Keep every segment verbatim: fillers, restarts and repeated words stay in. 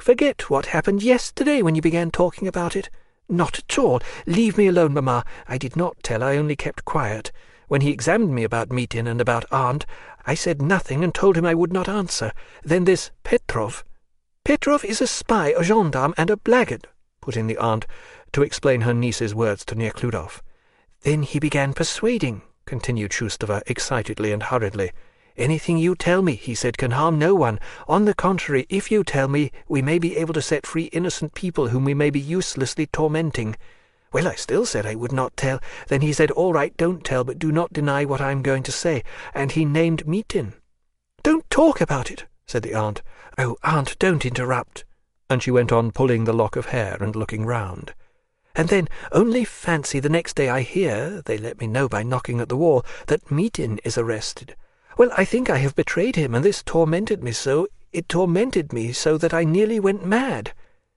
forget what happened yesterday when you began talking about it?" "Not at all. Leave me alone, mamma. I did not tell, I only kept quiet. When he examined me about Mitin and about Aunt, I said nothing and told him I would not answer. Then this Petrov—" "Petrov is a spy, a gendarme, and a blackguard," put in the aunt, to explain her niece's words to Nekhludoff. "Then he began persuading," continued Shustova excitedly and hurriedly. "Anything you tell me," he said, "can harm no one. On the contrary, if you tell me, we may be able to set free innocent people whom we may be uselessly tormenting." Well, I still said I would not tell. Then he said, "All right, don't tell, but do not deny what I am going to say." And he named Mitin. "Don't talk about it," said the aunt. "Oh, aunt, don't interrupt." And she went on pulling the lock of hair and looking round. "And then, only fancy, the next day I hear, they let me know by knocking at the wall, that Mitin is arrested. Well, I think I have betrayed him, and this tormented me so, it tormented me so that I nearly went mad."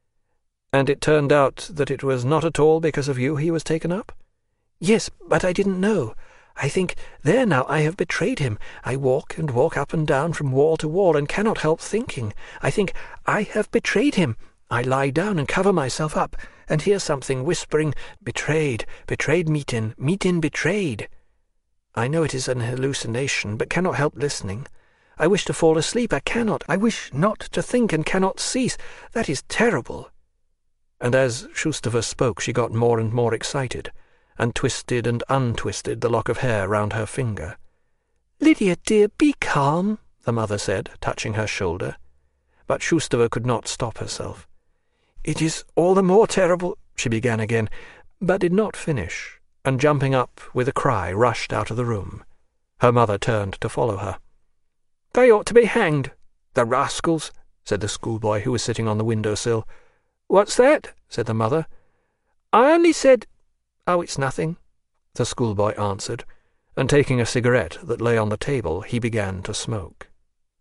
"And it turned out that it was not at all because of you he was taken up?" "Yes, but I didn't know. I think, there now, I have betrayed him. I walk and walk up and down from wall to wall, and cannot help thinking. I think, I have betrayed him. I lie down and cover myself up, and hear something whispering, 'Betrayed, betrayed Mitin, Mitin betrayed.' I know it is an hallucination, but cannot help listening. I wish to fall asleep, I cannot. I wish not to think and cannot cease. That is terrible." And as Shustova spoke, she got more and more excited, and twisted and untwisted the lock of hair round her finger. "Lydia, dear, be calm," the mother said, touching her shoulder. But Shustova could not stop herself. "It is all the more terrible," she began again, but did not finish, and jumping up with a cry rushed out of the room. Her mother turned to follow her. "They ought to be hanged, the rascals," said the schoolboy who was sitting on the window-sill. "What's that?" said the mother. "I only said—" "Oh, it's nothing," the schoolboy answered, and taking a cigarette that lay on the table, he began to smoke.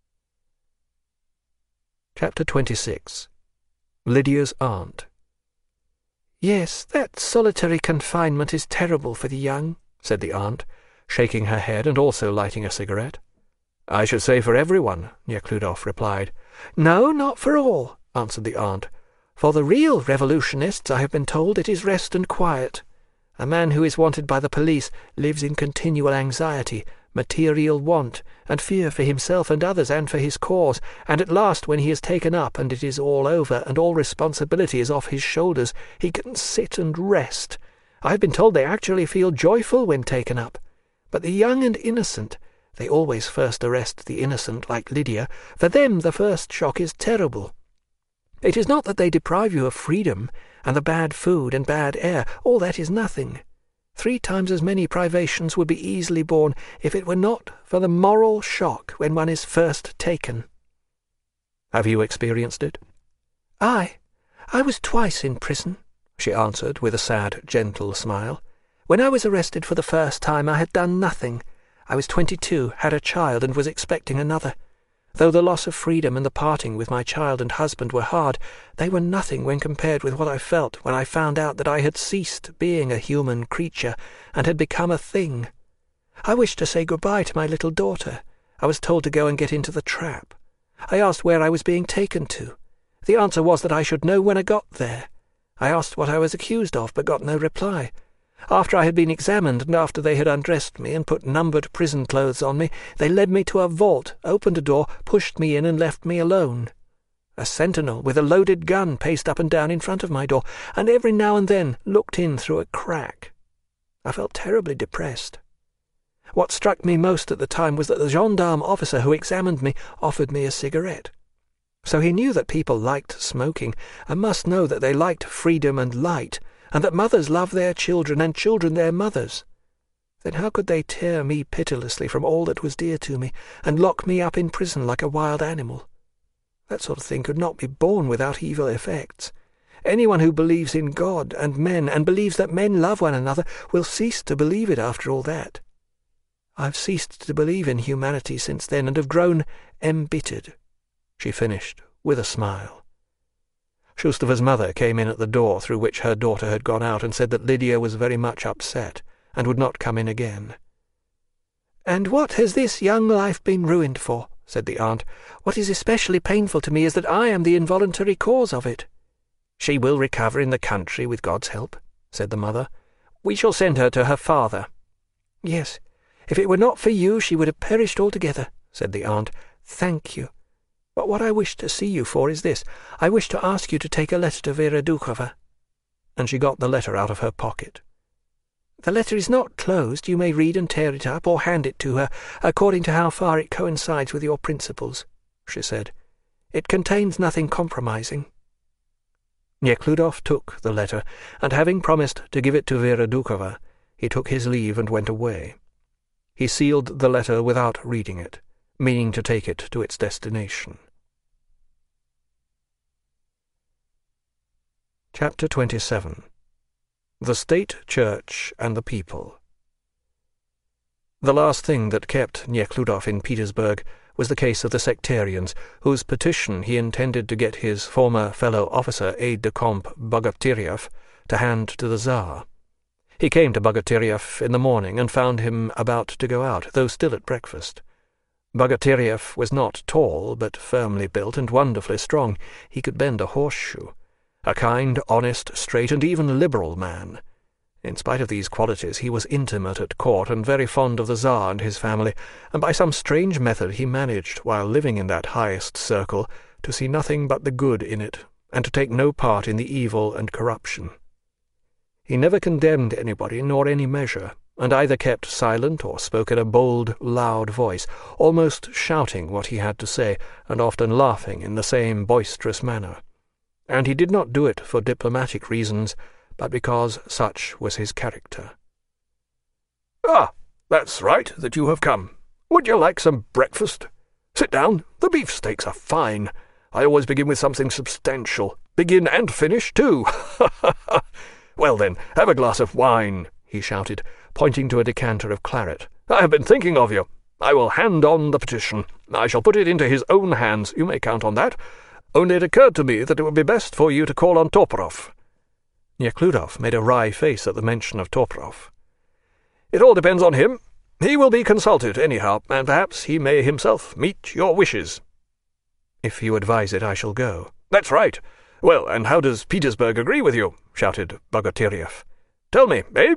Chapter twenty-six. Lydia's Aunt. "Yes, that solitary confinement is terrible for the young," said the aunt, shaking her head and also lighting a cigarette. "I should say for everyone," Nekhludoff replied. "No, not for all," answered the aunt. "For the real revolutionists, I have been told, it is rest and quiet. A man who is wanted by the police lives in continual anxiety, material want, and fear for himself and others and for his cause, and at last, when he is taken up and it is all over and all responsibility is off his shoulders, he can sit and rest. I have been told they actually feel joyful when taken up. But the young and innocent, they always first arrest the innocent, like Lydia, for them the first shock is terrible. It is not that they deprive you of freedom, and the bad food and bad air, all that is nothing. Three times as many privations would be easily borne if it were not for the moral shock when one is first taken." "Have you experienced it?" "I? I was twice in prison," she answered with a sad, gentle smile. "When I was arrested for the first time I had done nothing. I was twenty-two, had a child, and was expecting another. Though the loss of freedom and the parting with my child and husband were hard, they were nothing when compared with what I felt when I found out that I had ceased being a human creature and had become a thing. I wished to say goodbye to my little daughter. I was told to go and get into the trap. I asked where I was being taken to. The answer was that I should know when I got there. I asked what I was accused of, but got no reply. After I had been examined, and after they had undressed me and put numbered prison clothes on me, they led me to a vault, opened a door, pushed me in, and left me alone. A sentinel with a loaded gun paced up and down in front of my door, and every now and then looked in through a crack. I felt terribly depressed. What struck me most at the time was that the gendarme officer who examined me offered me a cigarette. So he knew that people liked smoking, and must know that they liked freedom and light, and that mothers love their children and children their mothers. Then how could they tear me pitilessly from all that was dear to me, and lock me up in prison like a wild animal? That sort of thing could not be borne without evil effects. Anyone who believes in God and men, and believes that men love one another, will cease to believe it after all that. I've ceased to believe in humanity since then, and have grown embittered," she finished with a smile. Shustova's mother came in at the door through which her daughter had gone out, and said that Lydia was very much upset, and would not come in again. "And what has this young life been ruined for?" said the aunt. "What is especially painful to me is that I am the involuntary cause of it." "She will recover in the country with God's help," said the mother. "We shall send her to her father." "Yes, if it were not for you she would have perished altogether," said the aunt. "Thank you. But what I wish to see you for is this. I wish to ask you to take a letter to Vera Doukhova." And she got the letter out of her pocket. "The letter is not closed. You may read and tear it up, or hand it to her, according to how far it coincides with your principles," she said. "It contains nothing compromising." Nekhludoff took the letter, and having promised to give it to Vera Doukhova, he took his leave and went away. He sealed the letter without reading it, meaning to take it to its destination. Chapter twenty-seven. The State Church and the People. The last thing that kept Nekhludoff in Petersburg was the case of the sectarians, whose petition he intended to get his former fellow officer, aide-de-camp Bogotyrev, to hand to the Tsar. He came to Bogotyrev in the morning and found him about to go out, though still at breakfast. Bogotyrev was not tall, but firmly built and wonderfully strong. He could bend a horseshoe. A kind, honest, straight, and even liberal man. In spite of these qualities, he was intimate at court and very fond of the Tsar and his family, and by some strange method he managed, while living in that highest circle, to see nothing but the good in it, and to take no part in the evil and corruption. He never condemned anybody nor any measure, and either kept silent or spoke in a bold, loud voice, almost shouting what he had to say, and often laughing in the same boisterous manner. And he did not do it for diplomatic reasons, but because such was his character. "Ah, that's right that you have come. Would you like some breakfast? Sit down. The beefsteaks are fine. I always begin with something substantial. Begin and finish, too. Ha ha ha! Well then, have a glass of wine," he shouted, pointing to a decanter of claret. "I have been thinking of you. I will hand on the petition. I shall put it into his own hands. You may count on that. Only it occurred to me that it would be best for you to call on Toporov." Nekhludoff made a wry face at the mention of Toporov. "It all depends on him. He will be consulted, anyhow, and perhaps he may himself meet your wishes." "If you advise it, I shall go." "That's right. Well, and how does Petersburg agree with you?" shouted Bogotyrev. "Tell me, eh?"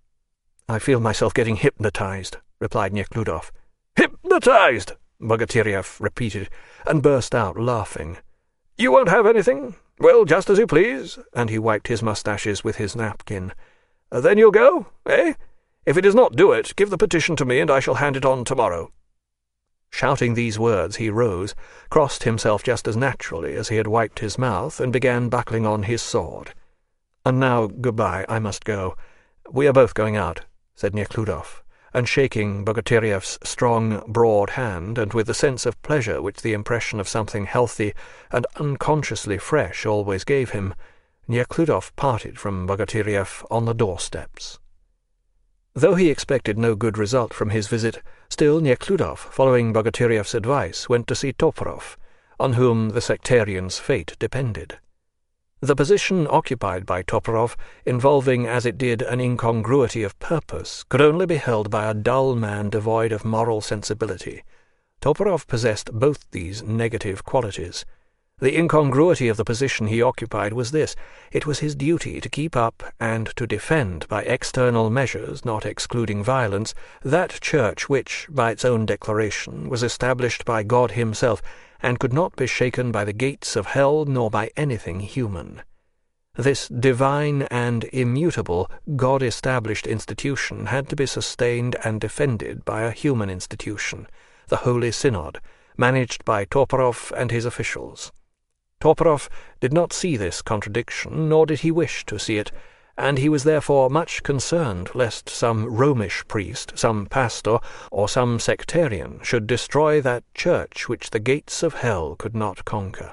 "I feel myself getting hypnotized," replied Nekhludoff. "Hypnotized!" Bogotyrev repeated, and burst out laughing. "You won't have anything? Well, just as you please," and he wiped his moustaches with his napkin. "Then you'll go, eh? If it does not do it, give the petition to me, and I shall hand it on tomorrow." Shouting these words, he rose, crossed himself just as naturally as he had wiped his mouth, and began buckling on his sword. "And now, good-bye, I must go. We are both going out," said Nekhludoff, and shaking Bogotyrev's strong, broad hand, and with the sense of pleasure which the impression of something healthy and unconsciously fresh always gave him, Nekhludoff parted from Bogotyrev on the doorsteps. Though he expected no good result from his visit, still Nekhludoff, following Bogotyrev's advice, went to see Toporov, on whom the sectarian's fate depended. The position occupied by Toporov, involving as it did an incongruity of purpose, could only be held by a dull man devoid of moral sensibility. Toporov possessed both these negative qualities. The incongruity of the position he occupied was this: it was his duty to keep up and to defend, by external measures not excluding violence, that church which, by its own declaration, was established by God himself, and could not be shaken by the gates of hell nor by anything human. This divine and immutable, God-established institution had to be sustained and defended by a human institution, the Holy Synod, managed by Toporov and his officials. Toporov did not see this contradiction, nor did he wish to see it, and he was therefore much concerned lest some Romish priest, some pastor, or some sectarian should destroy that church which the gates of hell could not conquer.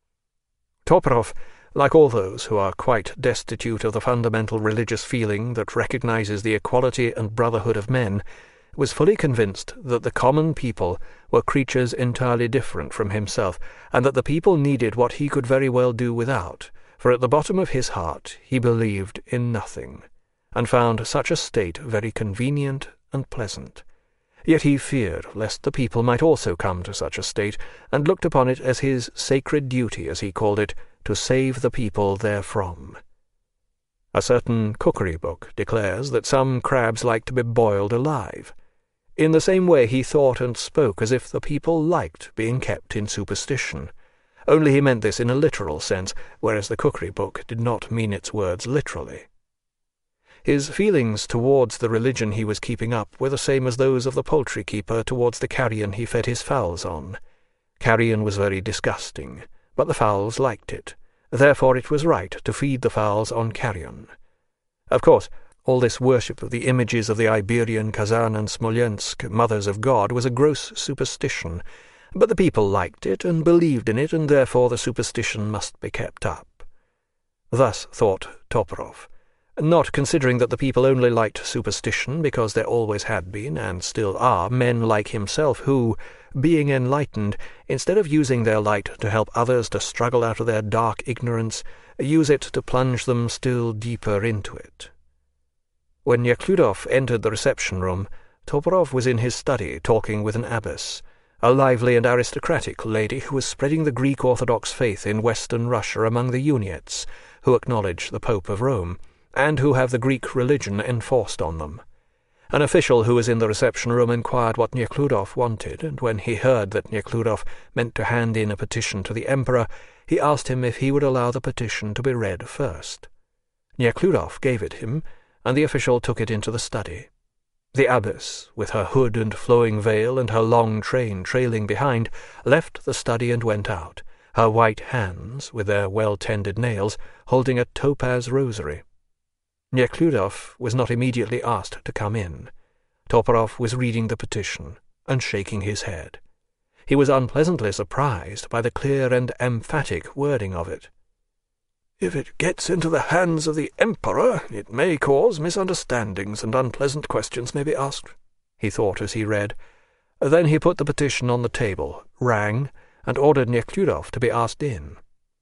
Toporov, like all those who are quite destitute of the fundamental religious feeling that recognizes the equality and brotherhood of men, was fully convinced that the common people were creatures entirely different from himself, and that the people needed what he could very well do without, for at the bottom of his heart he believed in nothing, and found such a state very convenient and pleasant. Yet he feared lest the people might also come to such a state, and looked upon it as his sacred duty, as he called it, to save the people therefrom. A certain cookery book declares that some crabs like to be boiled alive. In the same way he thought and spoke as if the people liked being kept in superstition, only he meant this in a literal sense, whereas the cookery book did not mean its words literally. His feelings towards the religion he was keeping up were the same as those of the poultry-keeper towards the carrion he fed his fowls on. Carrion was very disgusting, but the fowls liked it. Therefore it was right to feed the fowls on carrion. Of course, all this worship of the images of the Iberian Kazan and Smolensk mothers of God was a gross superstition, but the people liked it and believed in it, and therefore the superstition must be kept up. Thus thought Toporov, not considering that the people only liked superstition because there always had been, and still are, men like himself who, being enlightened, instead of using their light to help others to struggle out of their dark ignorance, use it to plunge them still deeper into it. When Nekhludoff entered the reception-room, Toporov was in his study talking with an abbess, a lively and aristocratic lady who was spreading the Greek Orthodox faith in Western Russia among the Uniates, who acknowledge the Pope of Rome, and who have the Greek religion enforced on them. An official who was in the reception-room inquired what Nekhludoff wanted, and when he heard that Nekhludoff meant to hand in a petition to the Emperor, he asked him if he would allow the petition to be read first. Nekhludoff gave it him, and the official took it into the study. The abbess, with her hood and flowing veil and her long train trailing behind, left the study and went out, her white hands, with their well-tended nails, holding a topaz rosary. Nekhludoff was not immediately asked to come in. Toporov was reading the petition and shaking his head. He was unpleasantly surprised by the clear and emphatic wording of it. "If it gets into the hands of the Emperor, it may cause misunderstandings, and unpleasant questions may be asked," he thought as he read. Then he put the petition on the table, rang, and ordered Nekhludoff to be asked in.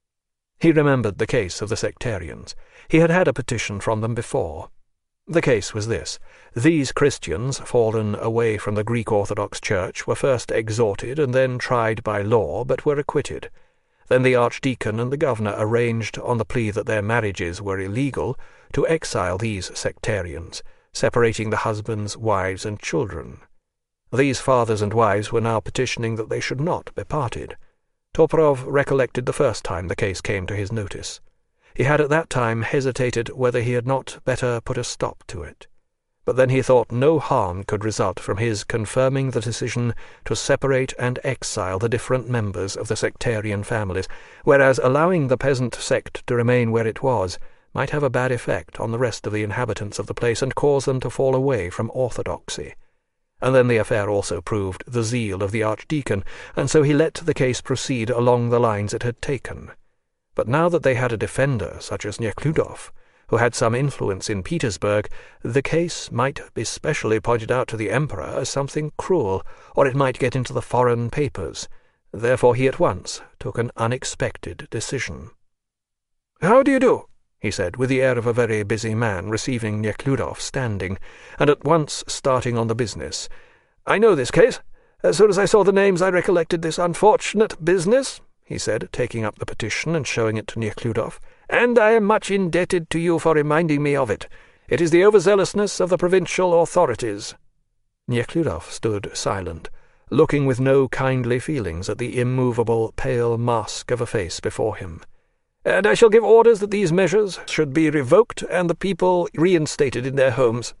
He remembered the case of the sectarians. He had had a petition from them before. The case was this. These Christians, fallen away from the Greek Orthodox Church, were first exhorted and then tried by law, but were acquitted. Then the archdeacon and the governor arranged, on the plea that their marriages were illegal, to exile these sectarians, separating the husbands, wives, and children. These fathers and wives were now petitioning that they should not be parted. Toporov recollected the first time the case came to his notice. He had at that time hesitated whether he had not better put a stop to it. But then he thought no harm could result from his confirming the decision to separate and exile the different members of the sectarian families, whereas allowing the peasant sect to remain where it was might have a bad effect on the rest of the inhabitants of the place and cause them to fall away from orthodoxy. And then the affair also proved the zeal of the archdeacon, and so he let the case proceed along the lines it had taken. But now that they had a defender, such as Nekhludoff, who had some influence in Petersburg, the case might be specially pointed out to the Emperor as something cruel, or it might get into the foreign papers. Therefore he at once took an unexpected decision. "How do you do?" he said, with the air of a very busy man, receiving Nekhludoff standing, and at once starting on the business. "I know this case. As soon as I saw the names I recollected this unfortunate business," he said, taking up the petition and showing it to Nekhludoff, "and I am much indebted to you for reminding me of it. It is the overzealousness of the provincial authorities." Nekhludoff stood silent, looking with no kindly feelings at the immovable, pale mask of a face before him. "And I shall give orders that these measures should be revoked and the people reinstated in their homes."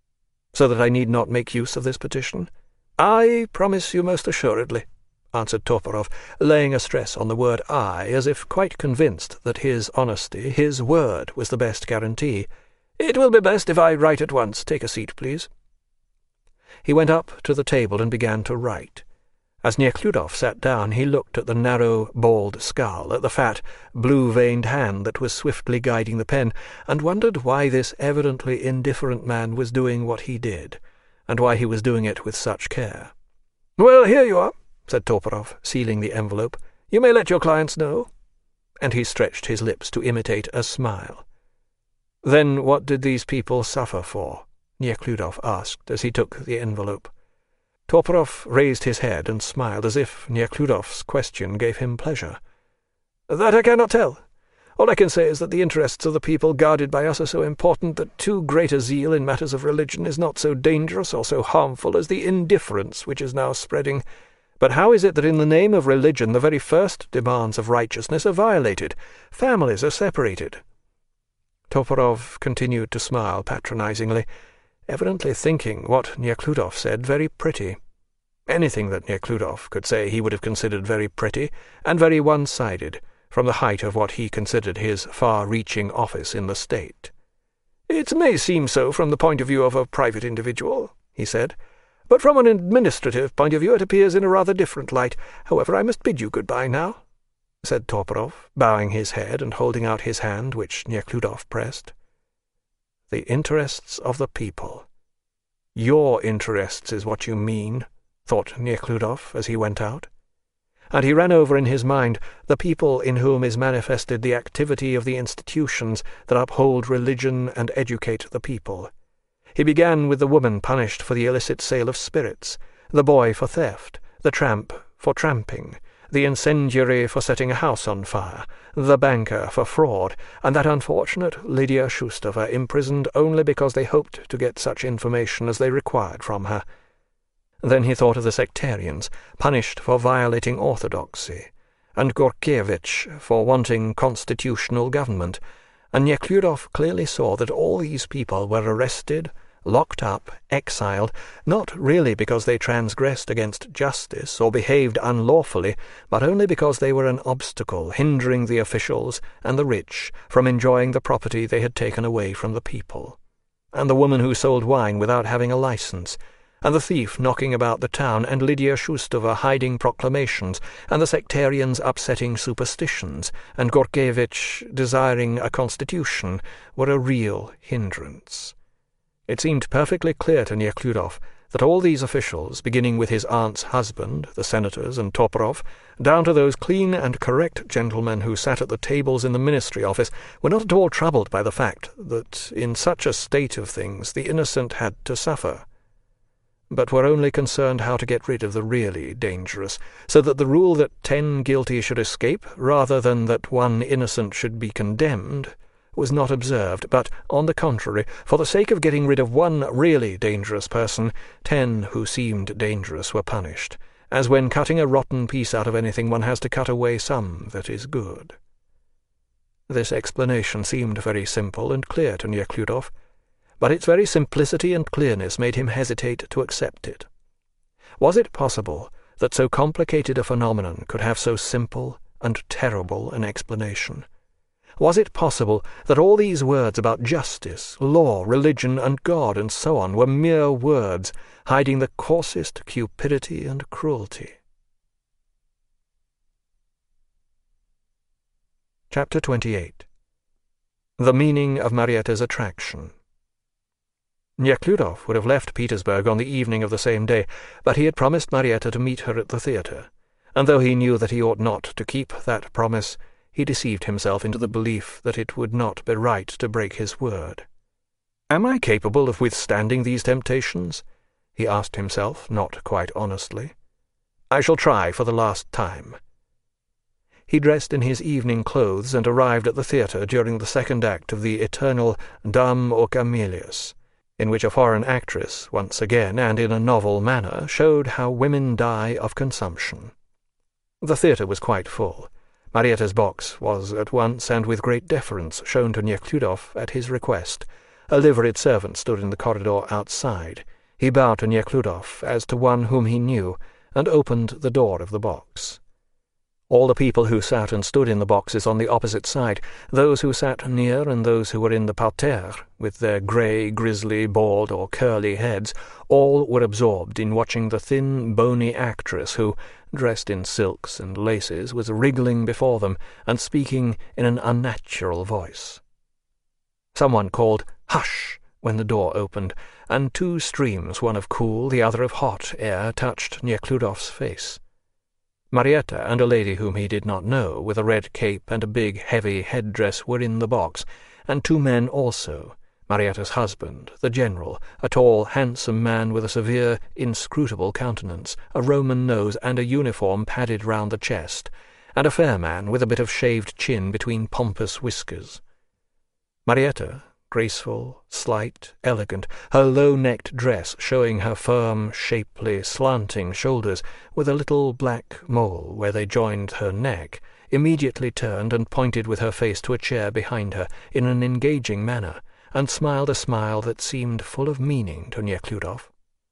"So that I need not make use of this petition?" "I promise you most assuredly," answered Toporov, laying a stress on the word "I," as if quite convinced that his honesty, his word, was the best guarantee. "It will be best if I write at once. Take a seat, please." He went up to the table and began to write. As Nekhludoff sat down, he looked at the narrow, bald skull, at the fat, blue-veined hand that was swiftly guiding the pen, and wondered why this evidently indifferent man was doing what he did, and why he was doing it with such care. "Well, here you are," said Toporov, sealing the envelope. "You may let your clients know." And he stretched his lips to imitate a smile. "Then what did these people suffer for?" Nekhludoff asked as he took the envelope. Toporov raised his head and smiled as if Nekhludoff's question gave him pleasure. "That I cannot tell. All I can say is that the interests of the people guarded by us are so important that too great a zeal in matters of religion is not so dangerous or so harmful as the indifference which is now spreading. But how is it that in the name of religion the very first demands of righteousness are violated? Families are separated." Toporov continued to smile patronizingly, evidently thinking what Nekhludoff said very pretty. Anything that Nekhludoff could say he would have considered very pretty and very one-sided, from the height of what he considered his far-reaching office in the state. "It may seem so from the point of view of a private individual," he said, "but from an administrative point of view it appears in a rather different light. However, I must bid you good-bye now," said Toporov, bowing his head and holding out his hand, which Nekhludoff pressed. "The interests of the people. Your interests is what you mean," thought Nekhludoff as he went out. And he ran over in his mind the people in whom is manifested the activity of the institutions that uphold religion and educate the people. He began with the woman punished for the illicit sale of spirits, the boy for theft, the tramp for tramping, the incendiary for setting a house on fire, the banker for fraud, and that unfortunate Lydia Shustova imprisoned only because they hoped to get such information as they required from her. Then he thought of the sectarians, punished for violating orthodoxy, and Gorkevich for wanting constitutional government, and Nekhludoff clearly saw that all these people were arrested, locked up, exiled, not really because they transgressed against justice or behaved unlawfully, but only because they were an obstacle hindering the officials and the rich from enjoying the property they had taken away from the people. And the woman who sold wine without having a license, and the thief knocking about the town, and Lydia Shustova hiding proclamations, and the sectarians upsetting superstitions, and Gorkevich desiring a constitution, were a real hindrance. It seemed perfectly clear to Nekhludoff that all these officials, beginning with his aunt's husband, the senators and Toporov, down to those clean and correct gentlemen who sat at the tables in the ministry office, were not at all troubled by the fact that in such a state of things the innocent had to suffer, but were only concerned how to get rid of the really dangerous, so that the rule that ten guilty should escape, rather than that one innocent should be condemned, was not observed, but, on the contrary, for the sake of getting rid of one really dangerous person, ten who seemed dangerous were punished, as when cutting a rotten piece out of anything one has to cut away some that is good. This explanation seemed very simple and clear to Nekhludoff, but its very simplicity and clearness made him hesitate to accept it. Was it possible that so complicated a phenomenon could have so simple and terrible an explanation? Was it possible that all these words about justice, law, religion, and God, and so on, were mere words, hiding the coarsest cupidity and cruelty? Chapter twenty-eight. The meaning of Marietta's attraction. Nekhludoff would have left Petersburg on the evening of the same day, but he had promised Marietta to meet her at the theatre, and though he knew that he ought not to keep that promise, he deceived himself into the belief that it would not be right to break his word. "Am I capable of withstanding these temptations?" he asked himself, not quite honestly. "I shall try for the last time." He dressed in his evening clothes and arrived at the theatre during the second act of the eternal Dame aux Camélias, in which a foreign actress, once again and in a novel manner, showed how women die of consumption. The theatre was quite full. Marietta's box was at once and with great deference shown to Nekhludoff at his request. A liveried servant stood in the corridor outside. He bowed to Nekhludoff as to one whom he knew, and opened the door of the box. All the people who sat and stood in the boxes on the opposite side, those who sat near and those who were in the parterre, with their grey, grisly, bald or curly heads, all were absorbed in watching the thin, bony actress who, dressed in silks and laces, was wriggling before them and speaking in an unnatural voice. Someone called "Hush!" when the door opened, and two streams, one of cool, the other of hot air, touched Nekhludoff's face. Marietta and a lady whom he did not know, with a red cape and a big, heavy headdress, were in the box, and two men also, Marietta's husband, the general, a tall, handsome man with a severe, inscrutable countenance, a Roman nose, and a uniform padded round the chest, and a fair man with a bit of shaved chin between pompous whiskers. Marietta, graceful, slight, elegant, her low-necked dress showing her firm, shapely, slanting shoulders, with a little black mole where they joined her neck, immediately turned and pointed with her face to a chair behind her in an engaging manner, and smiled a smile that seemed full of meaning to Nekhludoff.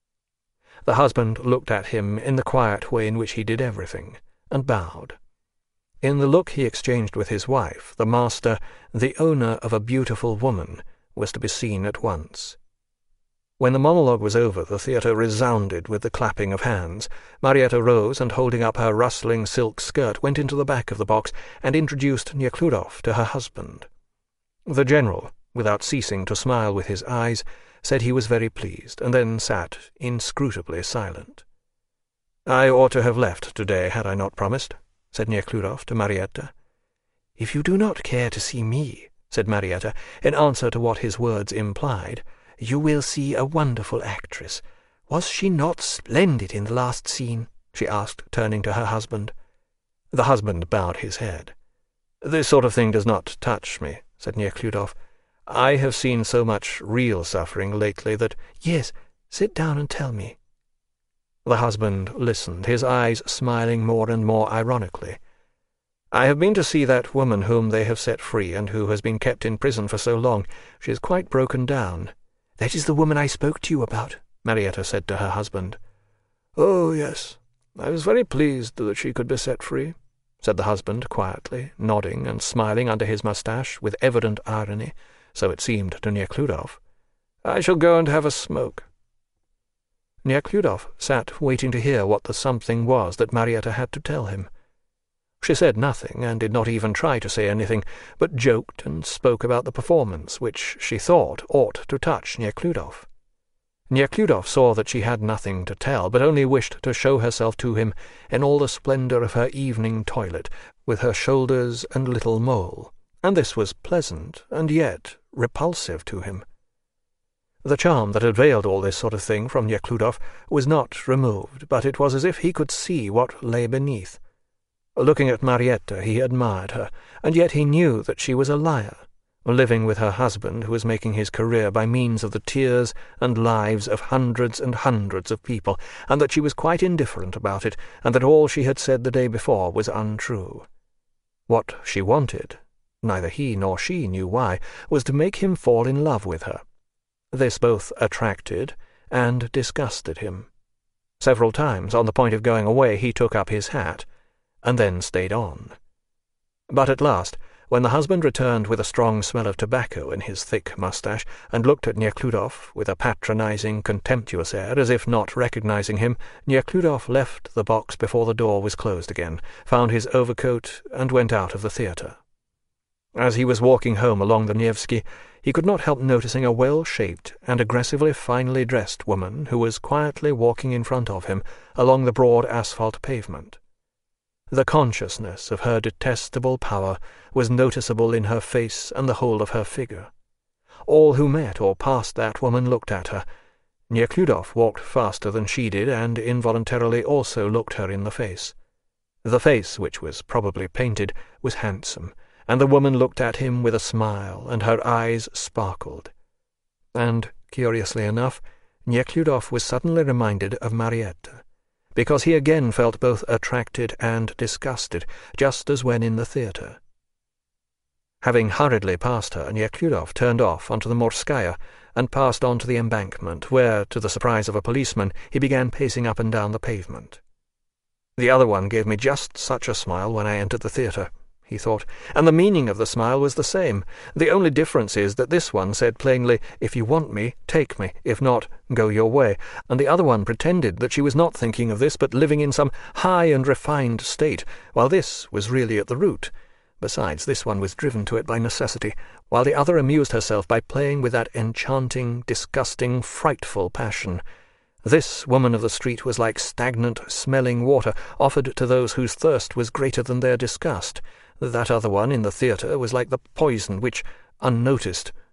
The husband looked at him in the quiet way in which he did everything, and bowed. In the look he exchanged with his wife, the master, the owner of a beautiful woman, was to be seen at once. When the monologue was over, the theatre resounded with the clapping of hands. Marietta rose, and holding up her rustling silk skirt, went into the back of the box and introduced Nekhludoff to her husband. The general, without ceasing to smile with his eyes, said he was very pleased, and then sat inscrutably silent. "I ought to have left today, had I not promised," said Nekhludoff to Marietta. "If you do not care to see me," said Marietta, in answer to what his words implied, "you will see a wonderful actress. Was she not splendid in the last scene?" she asked, turning to her husband. The husband bowed his head. "This sort of thing does not touch me," said Nekhludoff. "I have seen so much real suffering lately that—" "Yes, sit down and tell me." The husband listened, his eyes smiling more and more ironically. "I have been to see that woman whom they have set free, and who has been kept in prison for so long. She is quite broken down." "That is the woman I spoke to you about," Marietta said to her husband. "Oh, yes. I was very pleased that she could be set free," said the husband quietly, nodding and smiling under his moustache with evident irony, so it seemed to Nekhludoff. "I shall go and have a smoke." Nekhludoff sat waiting to hear what the something was that Marietta had to tell him. She said nothing, and did not even try to say anything, but joked and spoke about the performance, which she thought ought to touch Nekhludoff. Nekhludoff saw that she had nothing to tell, but only wished to show herself to him in all the splendour of her evening toilet, with her shoulders and little mole, and this was pleasant, and yet repulsive to him. The charm that had veiled all this sort of thing from Nekhludoff was not removed, but it was as if he could see what lay beneath. Looking at Marietta, he admired her, and yet he knew that she was a liar, living with her husband, who was making his career by means of the tears and lives of hundreds and hundreds of people, and that she was quite indifferent about it, and that all she had said the day before was untrue. What she wanted, neither he nor she knew why, was to make him fall in love with her. This both attracted and disgusted him. Several times, on the point of going away, he took up his hat, and then stayed on. But at last, when the husband returned with a strong smell of tobacco in his thick moustache, and looked at Nekhludoff with a patronizing, contemptuous air, as if not recognizing him, Nekhludoff left the box before the door was closed again, found his overcoat, and went out of the theatre. As he was walking home along the Nevsky, he could not help noticing a well-shaped and aggressively finely dressed woman who was quietly walking in front of him along the broad asphalt pavement. The consciousness of her detestable power was noticeable in her face and the whole of her figure. All who met or passed that woman looked at her. Nekhludoff walked faster than she did, and involuntarily also looked her in the face. The face, which was probably painted, was handsome, and the woman looked at him with a smile, and her eyes sparkled. And, curiously enough, Nekhludoff was suddenly reminded of Marietta, because he again felt both attracted and disgusted, just as when in the theatre. Having hurriedly passed her, Nekhludoff turned off onto the Morskaya and passed on to the embankment, where, to the surprise of a policeman, he began pacing up and down the pavement. "The other one gave me just such a smile when I entered the theatre," he thought, "and the meaning of the smile was the same. The only difference is that this one said plainly, 'If you want me, take me. If not, go your way,' and the other one pretended that she was not thinking of this, but living in some high and refined state, while this was really at the root. Besides, this one was driven to it by necessity, while the other amused herself by playing with that enchanting, disgusting, frightful passion. This woman of the street was like stagnant, smelling water offered to those whose thirst was greater than their disgust. That other one in the theatre was like the poison which, unnoticed,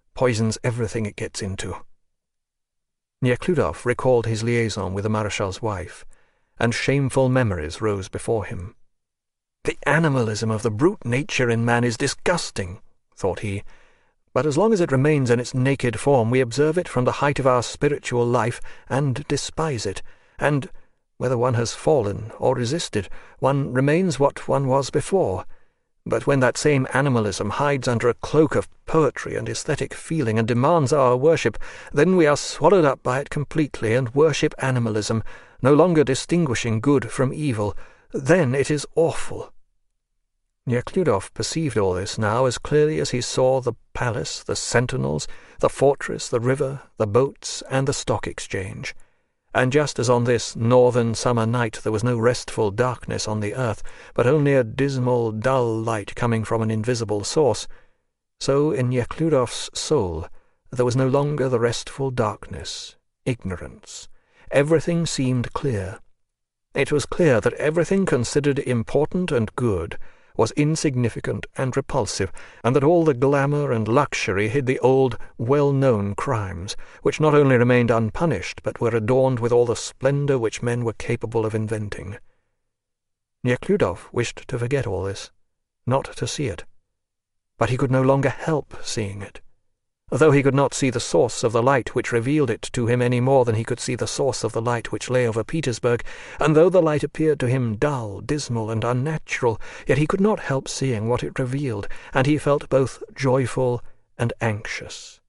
poisons everything it gets into. Nekhludoff recalled his liaison with the Marechal's wife, and shameful memories rose before him. The animalism of the brute nature in man is disgusting, thought he, but as long as it remains in its naked form we observe it from the height of our spiritual life and despise it, and, whether one has fallen or resisted, one remains what one was before. But when that same animalism hides under a cloak of poetry and aesthetic feeling and demands our worship, then we are swallowed up by it completely and worship animalism, no longer distinguishing good from evil. Then it is awful. Nekhludoff perceived all this now as clearly as he saw the palace, the sentinels, the fortress, the river, the boats, and the stock exchange. And just as on this northern summer night there was no restful darkness on the earth, but only a dismal, dull light coming from an invisible source, so in Nekhludoff's soul there was no longer the restful darkness, ignorance. Everything seemed clear. It was clear that everything considered important and good was insignificant and repulsive, and that all the glamour and luxury hid the old, well-known crimes, which not only remained unpunished, but were adorned with all the splendour which men were capable of inventing. Nekhludoff wished to forget all this, not to see it, but he could no longer help seeing it. Though he could not see the source of the light which revealed it to him any more than he could see the source of the light which lay over Petersburg, and though the light appeared to him dull, dismal, and unnatural, yet he could not help seeing what it revealed, and he felt both joyful and anxious.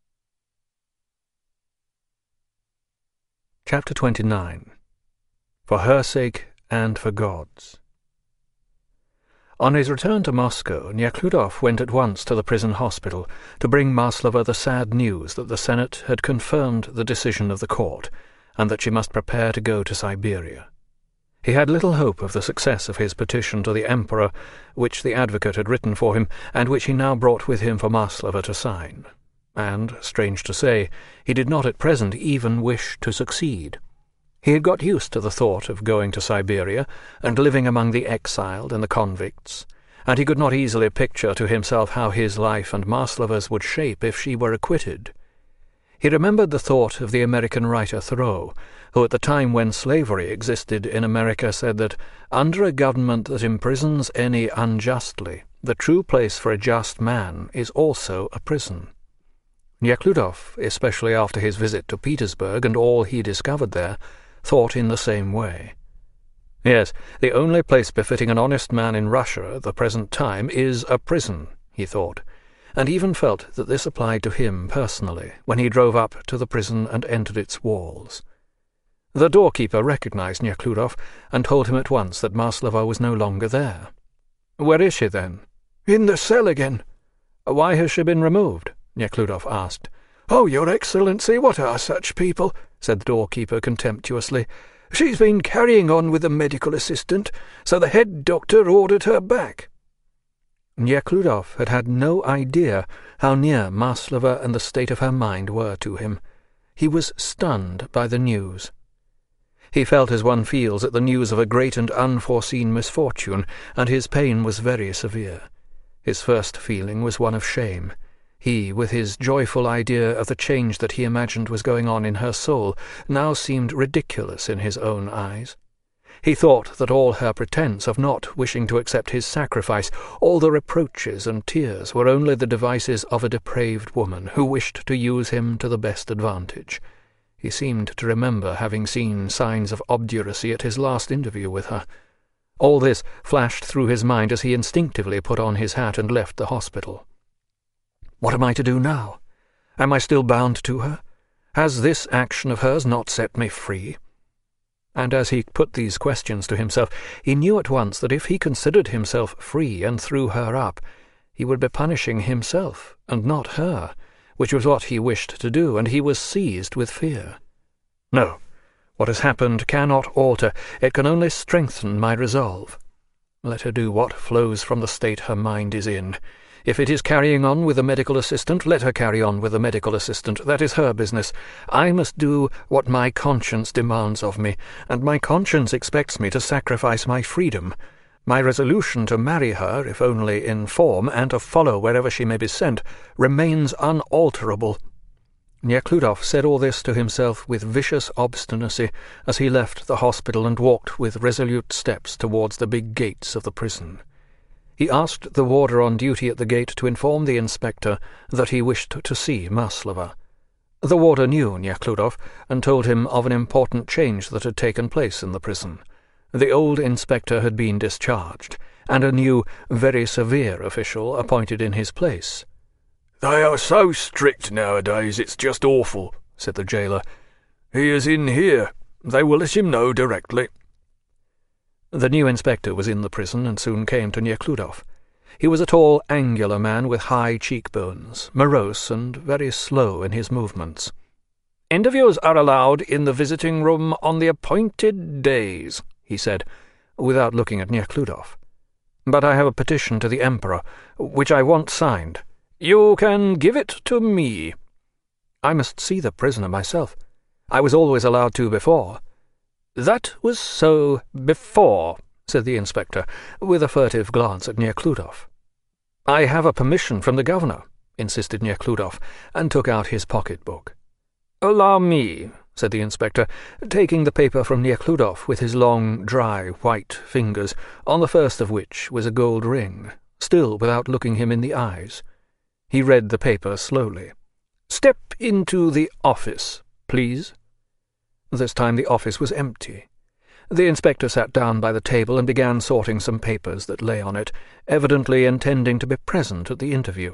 Chapter twenty-nine. For her sake and for God's. On his return to Moscow, Nekhludoff went at once to the prison hospital to bring Maslova the sad news that the Senate had confirmed the decision of the court, and that she must prepare to go to Siberia. He had little hope of the success of his petition to the Emperor, which the advocate had written for him, and which he now brought with him for Maslova to sign. And, strange to say, he did not at present even wish to succeed. He had got used to the thought of going to Siberia and living among the exiled and the convicts, and he could not easily picture to himself how his life and Maslova's would shape if she were acquitted. He remembered the thought of the American writer Thoreau, who at the time when slavery existed in America said that, under a government that imprisons any unjustly, the true place for a just man is also a prison. Nekhludoff, especially after his visit to Petersburg and all he discovered there, thought in the same way. Yes, the only place befitting an honest man in Russia at the present time is a prison, he thought, and even felt that this applied to him personally when he drove up to the prison and entered its walls. The doorkeeper recognized Nekhludoff and told him at once that Maslova was no longer there. "Where is she, then?" "In the cell again." "Why has she been removed?" Nekhludoff asked. "Oh, Your Excellency, what are such people?" said the doorkeeper contemptuously. "She's been carrying on with the medical assistant, so the head doctor ordered her back." Nekhludoff had had no idea how near Maslova and the state of her mind were to him. He was stunned by the news. He felt as one feels at the news of a great and unforeseen misfortune, and his pain was very severe. His first feeling was one of shame. He, with his joyful idea of the change that he imagined was going on in her soul, now seemed ridiculous in his own eyes. He thought that all her pretence of not wishing to accept his sacrifice, all the reproaches and tears, were only the devices of a depraved woman who wished to use him to the best advantage. He seemed to remember having seen signs of obduracy at his last interview with her. All this flashed through his mind as he instinctively put on his hat and left the hospital. What am I to do now? Am I still bound to her? Has this action of hers not set me free? And as he put these questions to himself, he knew at once that if he considered himself free and threw her up, he would be punishing himself and not her, which was what he wished to do, and he was seized with fear. No, what has happened cannot alter, it can only strengthen my resolve. Let her do what flows from the state her mind is in. If it is carrying on with the medical assistant, let her carry on with the medical assistant. That is her business. I must do what my conscience demands of me, and my conscience expects me to sacrifice my freedom. My resolution to marry her, if only in form, and to follow wherever she may be sent, remains unalterable." Nekhludoff said all this to himself with vicious obstinacy as he left the hospital and walked with resolute steps towards the big gates of the prison. He asked the warder on duty at the gate to inform the inspector that he wished to see Maslova. The warder knew Nekhludoff and told him of an important change that had taken place in the prison. The old inspector had been discharged, and a new, very severe official appointed in his place. "They are so strict nowadays, it's just awful," said the jailer. "He is in here. They will let him know directly." The new inspector was in the prison and soon came to Nekhludoff. He was a tall, angular man with high cheekbones, morose and very slow in his movements. "Interviews are allowed in the visiting room on the appointed days," he said, without looking at Nekhludoff. "But I have a petition to the Emperor, which I want signed. You can give it to me." "I must see the prisoner myself. I was always allowed to before." "That was so before," said the inspector, with a furtive glance at Nekhludoff. "I have a permission from the governor," insisted Nekhludoff, and took out his pocket-book. "Allow me," said the inspector, taking the paper from Nekhludoff with his long, dry, white fingers, on the first of which was a gold ring, still without looking him in the eyes. He read the paper slowly. "Step into the office, please." This time the office was empty. The inspector sat down by the table and began sorting some papers that lay on it, evidently intending to be present at the interview.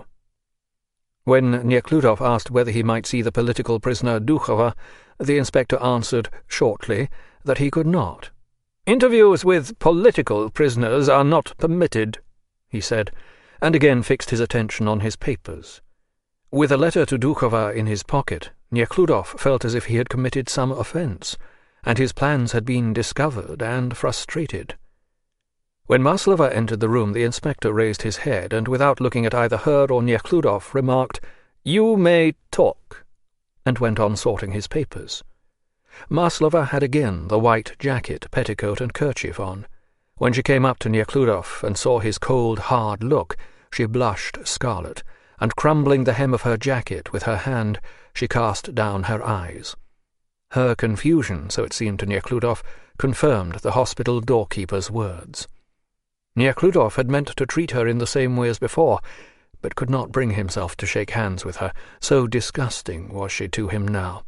When Nekhludoff asked whether he might see the political prisoner Dukhova, the inspector answered shortly that he could not. "Interviews with political prisoners are not permitted," he said, and again fixed his attention on his papers. With a letter to Dukhova in his pocket, Nekhludoff felt as if he had committed some offence, and his plans had been discovered and frustrated. When Maslova entered the room, the inspector raised his head, and without looking at either her or Nekhludoff, remarked, "You may talk," and went on sorting his papers. Maslova had again the white jacket, petticoat, and kerchief on. When she came up to Nekhludoff and saw his cold, hard look, she blushed scarlet, and crumbling the hem of her jacket with her hand, she cast down her eyes. Her confusion, so it seemed to Nekhludoff, confirmed the hospital doorkeeper's words. Nekhludoff had meant to treat her in the same way as before, but could not bring himself to shake hands with her, so disgusting was she to him now.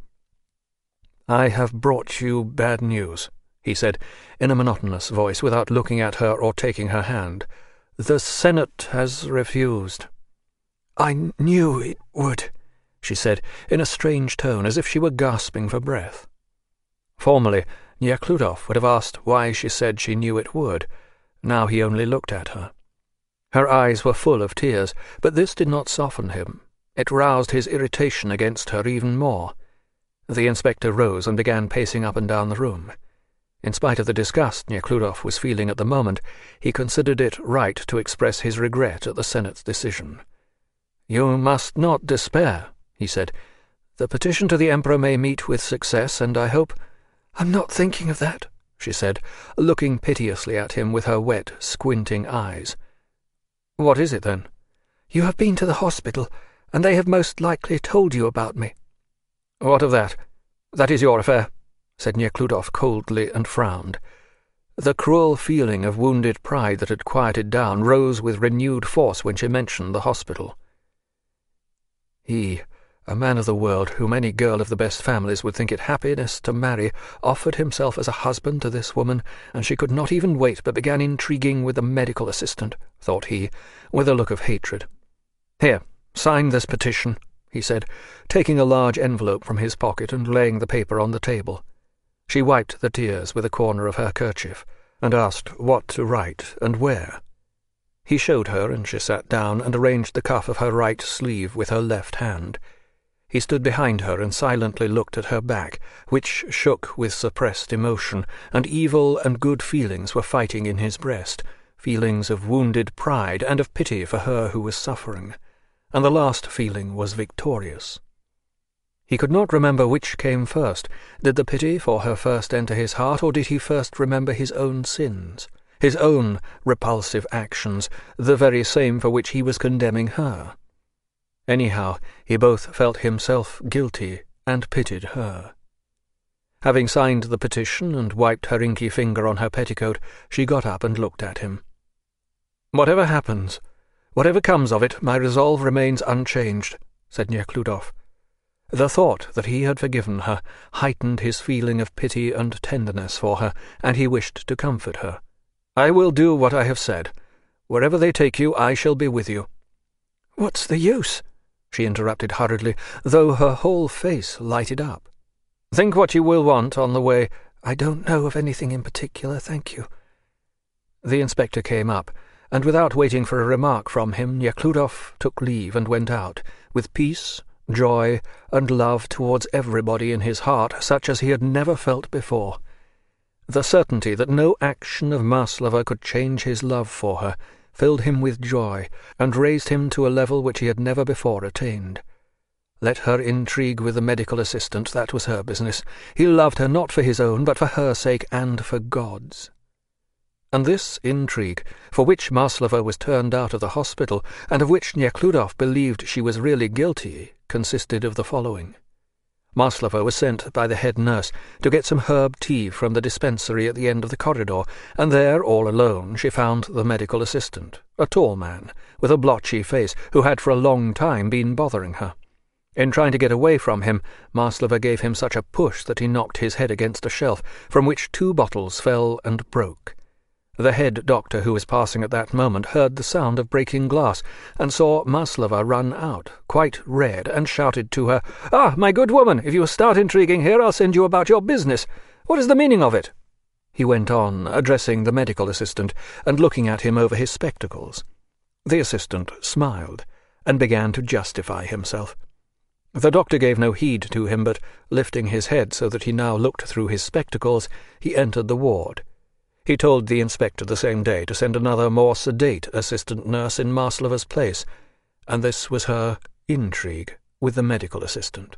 "I have brought you bad news," he said, in a monotonous voice, without looking at her or taking her hand. "The Senate has refused." "I knew it would," she said, in a strange tone, as if she were gasping for breath. Formerly, Nekhludoff would have asked why she said she knew it would. Now he only looked at her. Her eyes were full of tears, but this did not soften him. It roused his irritation against her even more. The inspector rose and began pacing up and down the room. In spite of the disgust Nekhludoff was feeling at the moment, he considered it right to express his regret at the Senate's decision. "You must not despair," he said. "The petition to the Emperor may meet with success, and I hope—" "I'm not thinking of that," she said, looking piteously at him with her wet, squinting eyes. "What is it, then?" "You have been to the hospital, and they have most likely told you about me." "What of that? That is your affair," said Nekhludoff coldly, and frowned. The cruel feeling of wounded pride that had quieted down rose with renewed force when she mentioned the hospital. He, a man of the world, whom any girl of the best families would think it happiness to marry, offered himself as a husband to this woman, and she could not even wait, but began intriguing with the medical assistant, thought he, with a look of hatred. "Here, sign this petition," he said, taking a large envelope from his pocket and laying the paper on the table. She wiped the tears with a corner of her kerchief, and asked what to write and where. He showed her, and she sat down and arranged the cuff of her right sleeve with her left hand. He stood behind her and silently looked at her back, which shook with suppressed emotion, and evil and good feelings were fighting in his breast, feelings of wounded pride and of pity for her who was suffering, and the last feeling was victorious. He could not remember which came first. Did the pity for her first enter his heart, or did he first remember his own sins, his own repulsive actions, the very same for which he was condemning her. Anyhow, he both felt himself guilty and pitied her. Having signed the petition and wiped her inky finger on her petticoat, she got up and looked at him. "Whatever happens, whatever comes of it, my resolve remains unchanged," said Nekhludoff. The thought that he had forgiven her heightened his feeling of pity and tenderness for her, and he wished to comfort her. "I will do what I have said. Wherever they take you, I shall be with you." "What's the use?" she interrupted hurriedly, though her whole face lighted up. "Think what you will want on the way." "I don't know of anything in particular, thank you." The inspector came up, and without waiting for a remark from him, Nekhludoff took leave and went out, with peace, joy, and love towards everybody in his heart, such as he had never felt before. The certainty that no action of Maslova could change his love for her filled him with joy, and raised him to a level which he had never before attained. Let her intrigue with the medical assistant, that was her business. He loved her not for his own, but for her sake and for God's. And this intrigue, for which Maslova was turned out of the hospital, and of which Nekhludoff believed she was really guilty, consisted of the following. Maslova was sent by the head nurse to get some herb tea from the dispensary at the end of the corridor, and there, all alone, she found the medical assistant, a tall man, with a blotchy face, who had for a long time been bothering her. In trying to get away from him, Maslova gave him such a push that he knocked his head against a shelf, from which two bottles fell and broke. The head doctor, who was passing at that moment, heard the sound of breaking glass, and saw Maslova run out, quite red, and shouted to her, "Ah, my good woman, if you start intriguing here, I'll send you about your business. What is the meaning of it?" He went on, addressing the medical assistant, and looking at him over his spectacles. The assistant smiled, and began to justify himself. The doctor gave no heed to him, but, lifting his head so that he now looked through his spectacles, he entered the ward. He told the inspector the same day to send another more sedate assistant nurse in Maslova's place, and this was her intrigue with the medical assistant.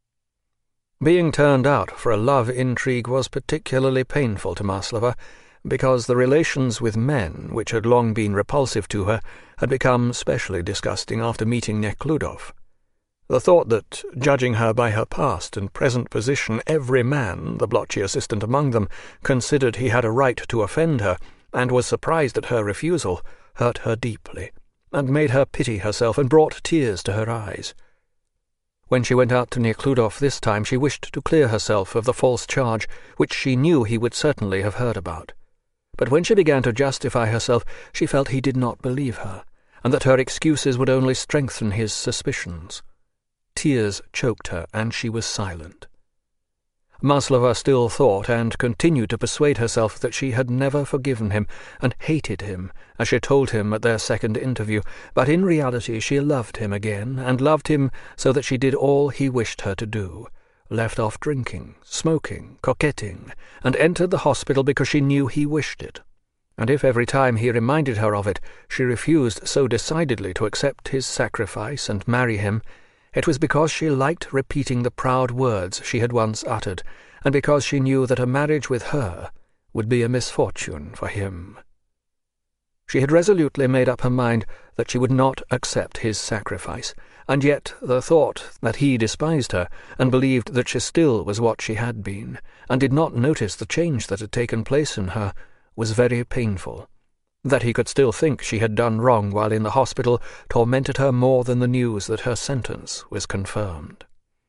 Being turned out for a love intrigue was particularly painful to Maslova, because the relations with men, which had long been repulsive to her, had become specially disgusting after meeting Nekhludoff. The thought that, judging her by her past and present position, every man, the blotchy assistant among them, considered he had a right to offend her, and was surprised at her refusal, hurt her deeply, and made her pity herself and brought tears to her eyes. When she went out to Nekhludoff this time, she wished to clear herself of the false charge, which she knew he would certainly have heard about. But when she began to justify herself, she felt he did not believe her, and that her excuses would only strengthen his suspicions. Tears choked her, and she was silent. Maslova still thought and continued to persuade herself that she had never forgiven him and hated him, as she told him at their second interview, but in reality she loved him again, and loved him so that she did all he wished her to do, left off drinking, smoking, coquetting, and entered the hospital because she knew he wished it. And if every time he reminded her of it she refused so decidedly to accept his sacrifice and marry him, it was because she liked repeating the proud words she had once uttered, and because she knew that a marriage with her would be a misfortune for him. She had resolutely made up her mind that she would not accept his sacrifice, and yet the thought that he despised her, and believed that she still was what she had been, and did not notice the change that had taken place in her, was very painful. That he could still think she had done wrong while in the hospital tormented her more than the news that her sentence was confirmed.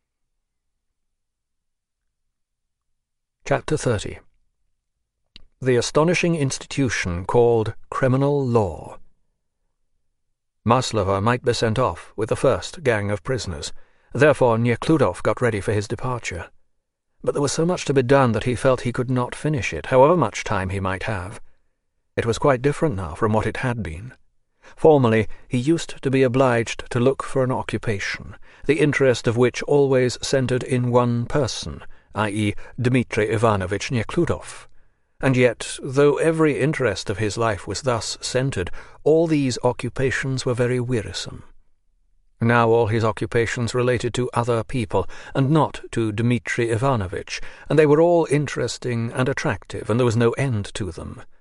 Chapter thirty. The astonishing institution called criminal law. Maslova might be sent off with the first gang of prisoners. Therefore Nekhludoff got ready for his departure. But there was so much to be done that he felt he could not finish it, however much time he might have. It was quite different now from what it had been. Formerly he used to be obliged to look for an occupation, the interest of which always centred in one person, that is Dmitri Ivanovich Nekhludoff. And yet, though every interest of his life was thus centred, all these occupations were very wearisome. Now all his occupations related to other people, and not to Dmitri Ivanovich, and they were all interesting and attractive, and there was no end to them.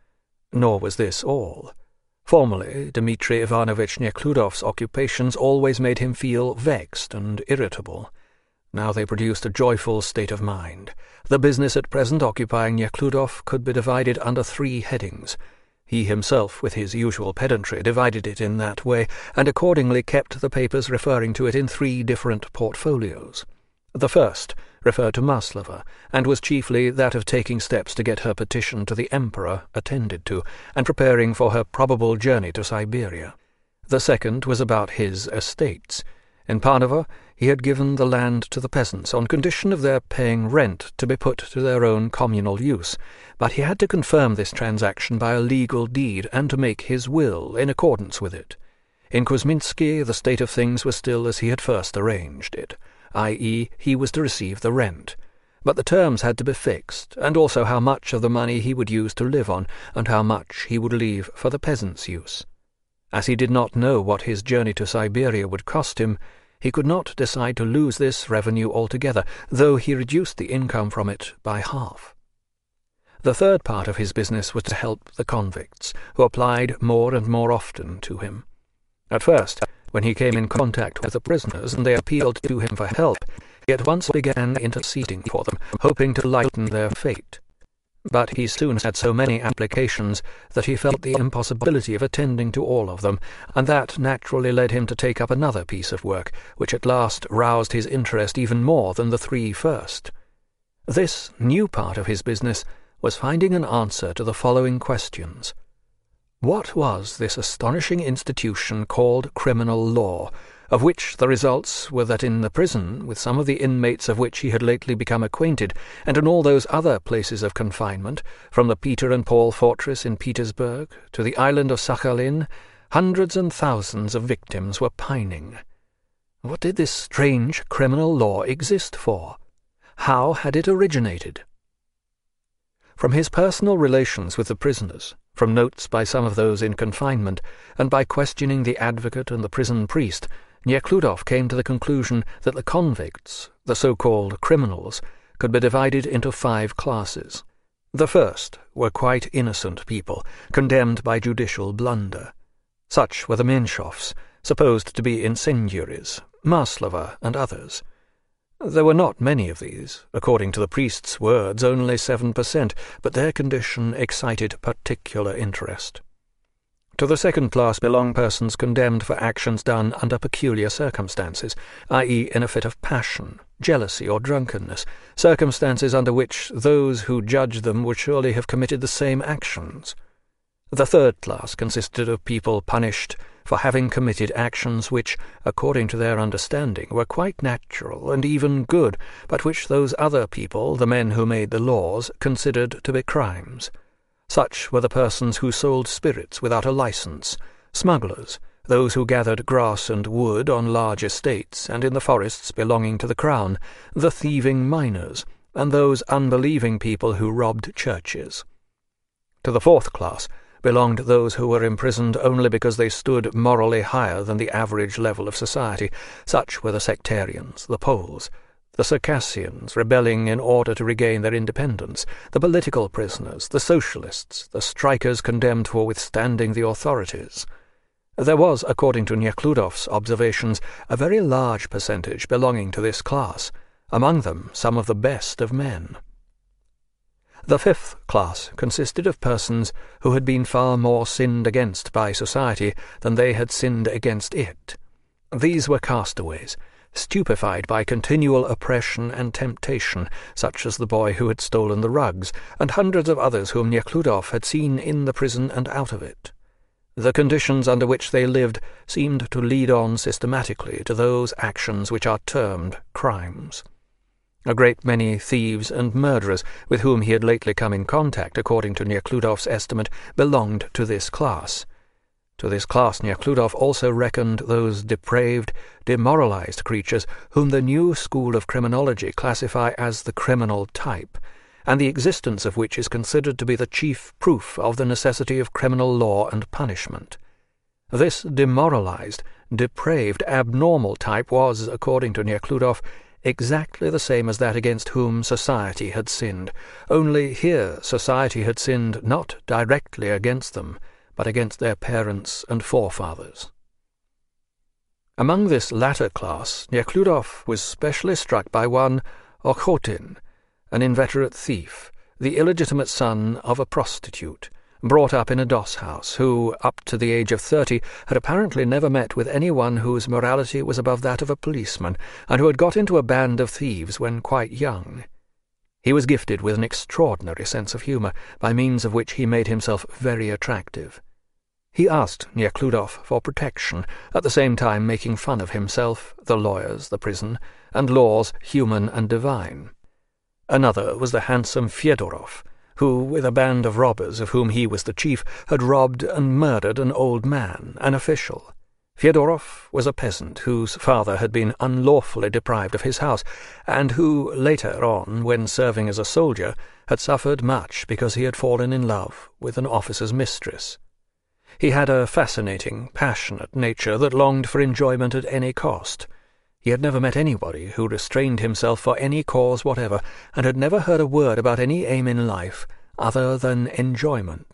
Nor was this all. Formerly, Dmitri Ivanovich Nekhludov's occupations always made him feel vexed and irritable. Now they produced a joyful state of mind. The business at present occupying Nekhludov could be divided under three headings. He himself, with his usual pedantry, divided it in that way, and accordingly kept the papers referring to it in three different portfolios. The first referred to Maslova, and was chiefly that of taking steps to get her petition to the Emperor attended to, and preparing for her probable journey to Siberia. The second was about his estates. In Panova he had given the land to the peasants on condition of their paying rent to be put to their own communal use, but he had to confirm this transaction by a legal deed and to make his will in accordance with it. In Kuzminsky the state of things was still as he had first arranged it, that is, he was to receive the rent, but the terms had to be fixed, and also how much of the money he would use to live on, and how much he would leave for the peasants' use. As he did not know what his journey to Siberia would cost him, he could not decide to lose this revenue altogether, though he reduced the income from it by half. The third part of his business was to help the convicts, who applied more and more often to him. At first, when he came in contact with the prisoners and they appealed to him for help, he at once began interceding for them, hoping to lighten their fate. But he soon had so many applications that he felt the impossibility of attending to all of them, and that naturally led him to take up another piece of work, which at last roused his interest even more than the three first. This new part of his business was finding an answer to the following questions. What was this astonishing institution called criminal law, of which the results were that in the prison, with some of the inmates of which he had lately become acquainted, and in all those other places of confinement, from the Peter and Paul fortress in Petersburg to the island of Sakhalin, hundreds and thousands of victims were pining? What did this strange criminal law exist for? How had it originated? From his personal relations with the prisoners, from notes by some of those in confinement, and by questioning the advocate and the prison priest, Nekhludov came to the conclusion that the convicts, the so-called criminals, could be divided into five classes. The first were quite innocent people, condemned by judicial blunder. Such were the Menshovs, supposed to be incendiaries, Maslova and others. There were not many of these, according to the priest's words, only seven per cent, but their condition excited particular interest. To the second class belong persons condemned for actions done under peculiar circumstances, that is in a fit of passion, jealousy, or drunkenness, circumstances under which those who judged them would surely have committed the same actions. The third class consisted of people punished for having committed actions which, according to their understanding, were quite natural and even good, but which those other people, the men who made the laws, considered to be crimes. Such were the persons who sold spirits without a license, smugglers, those who gathered grass and wood on large estates and in the forests belonging to the crown, the thieving miners, and those unbelieving people who robbed churches. To the fourth class belonged those who were imprisoned only because they stood morally higher than the average level of society. Such were the sectarians, the Poles, the Circassians rebelling in order to regain their independence, the political prisoners, the socialists, the strikers condemned for withstanding the authorities. There was, according to Nekhludov's observations, a very large percentage belonging to this class, among them some of the best of men. The fifth class consisted of persons who had been far more sinned against by society than they had sinned against it. These were castaways, stupefied by continual oppression and temptation, such as the boy who had stolen the rugs, and hundreds of others whom Nekhludov had seen in the prison and out of it. The conditions under which they lived seemed to lead on systematically to those actions which are termed crimes. A great many thieves and murderers with whom he had lately come in contact, according to Nekhludov's estimate, belonged to this class. To this class Nekhludov also reckoned those depraved, demoralized creatures whom the new school of criminology classify as the criminal type, and the existence of which is considered to be the chief proof of the necessity of criminal law and punishment. This demoralized, depraved, abnormal type was, according to Nekhludov, exactly the same as that against whom society had sinned, only here society had sinned not directly against them, but against their parents and forefathers. Among this latter class, Nekhludoff was specially struck by one Okhotin, an inveterate thief, the illegitimate son of a prostitute, brought up in a doss-house, who, up to the age of thirty, had apparently never met with anyone whose morality was above that of a policeman, and who had got into a band of thieves when quite young. He was gifted with an extraordinary sense of humour, by means of which he made himself very attractive. He asked Nekhludoff for protection, at the same time making fun of himself, the lawyers, the prison, and laws human and divine. Another was the handsome Fyodorov, who, with a band of robbers of whom he was the chief, had robbed and murdered an old man, an official. Fyodorov was a peasant whose father had been unlawfully deprived of his house, and who, later on, when serving as a soldier, had suffered much because he had fallen in love with an officer's mistress. He had a fascinating, passionate nature that longed for enjoyment at any cost. He had never met anybody who restrained himself for any cause whatever, and had never heard a word about any aim in life other than enjoyment.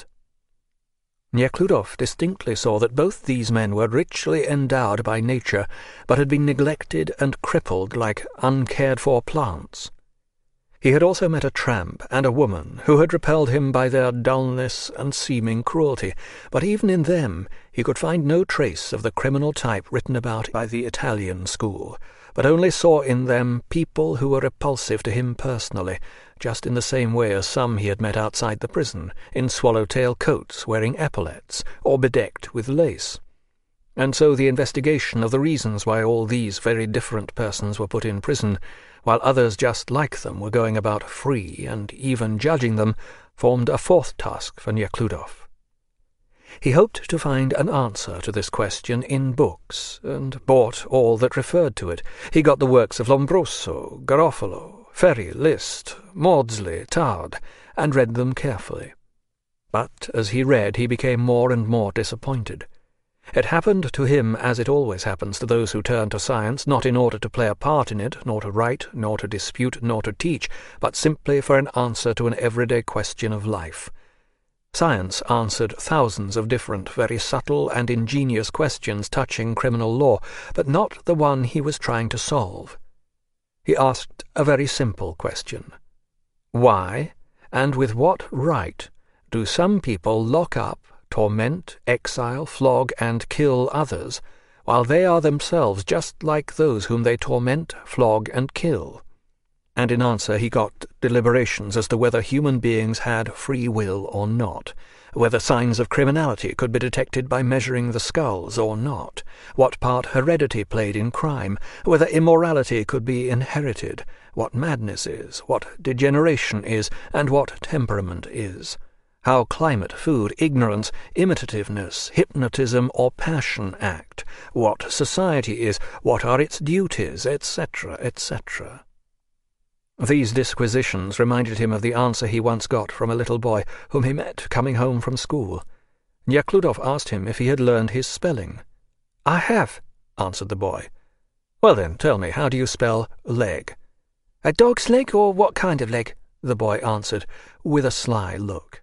Nekhludoff distinctly saw that both these men were richly endowed by nature, but had been neglected and crippled like uncared-for plants. He had also met a tramp and a woman who had repelled him by their dullness and seeming cruelty, but even in them he could find no trace of the criminal type written about by the Italian school, but only saw in them people who were repulsive to him personally, just in the same way as some he had met outside the prison, in swallow-tail coats wearing epaulets, or bedecked with lace. And so the investigation of the reasons why all these very different persons were put in prison, while others just like them were going about free and even judging them, formed a fourth task for Nekhludoff. He hoped to find an answer to this question in books, and bought all that referred to it. He got the works of Lombroso, Garofalo, Ferry, Liszt, Maudsley, Tarde, and read them carefully. But as he read he became more and more disappointed. It happened to him as it always happens to those who turn to science, not in order to play a part in it, nor to write, nor to dispute, nor to teach, but simply for an answer to an everyday question of life. Science answered thousands of different, very subtle and ingenious questions touching criminal law, but not the one he was trying to solve. He asked a very simple question. Why, and with what right, do some people lock up, torment, exile, flog, and kill others, while they are themselves just like those whom they torment, flog, and kill? And in answer he got deliberations as to whether human beings had free will or not, whether signs of criminality could be detected by measuring the skulls or not, what part heredity played in crime, whether immorality could be inherited, what madness is, what degeneration is, and what temperament is, how climate, food, ignorance, imitativeness, hypnotism, or passion act, what society is, what are its duties, et cetera, et cetera. These disquisitions reminded him of the answer he once got from a little boy whom he met coming home from school. Nekhludoff asked him if he had learned his spelling. "I have," answered the boy. "Well then, tell me, how do you spell leg?" "A dog's leg, or what kind of leg?" the boy answered, with a sly look.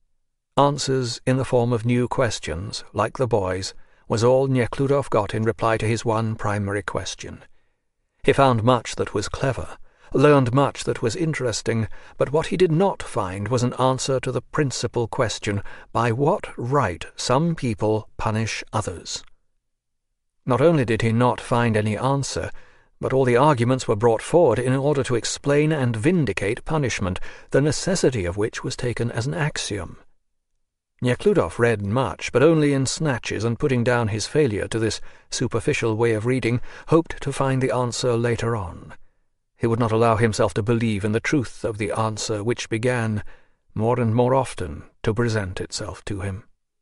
Answers in the form of new questions, like the boy's, was all Nekhludoff got in reply to his one primary question. He found much that was clever, learned much that was interesting, but what he did not find was an answer to the principal question, by what right some people punish others. Not only did he not find any answer, but all the arguments were brought forward in order to explain and vindicate punishment, the necessity of which was taken as an axiom. Nekhludoff read much, but only in snatches, and putting down his failure to this superficial way of reading, hoped to find the answer later on. He would not allow himself to believe in the truth of the answer which began, more and more often, to present itself to him.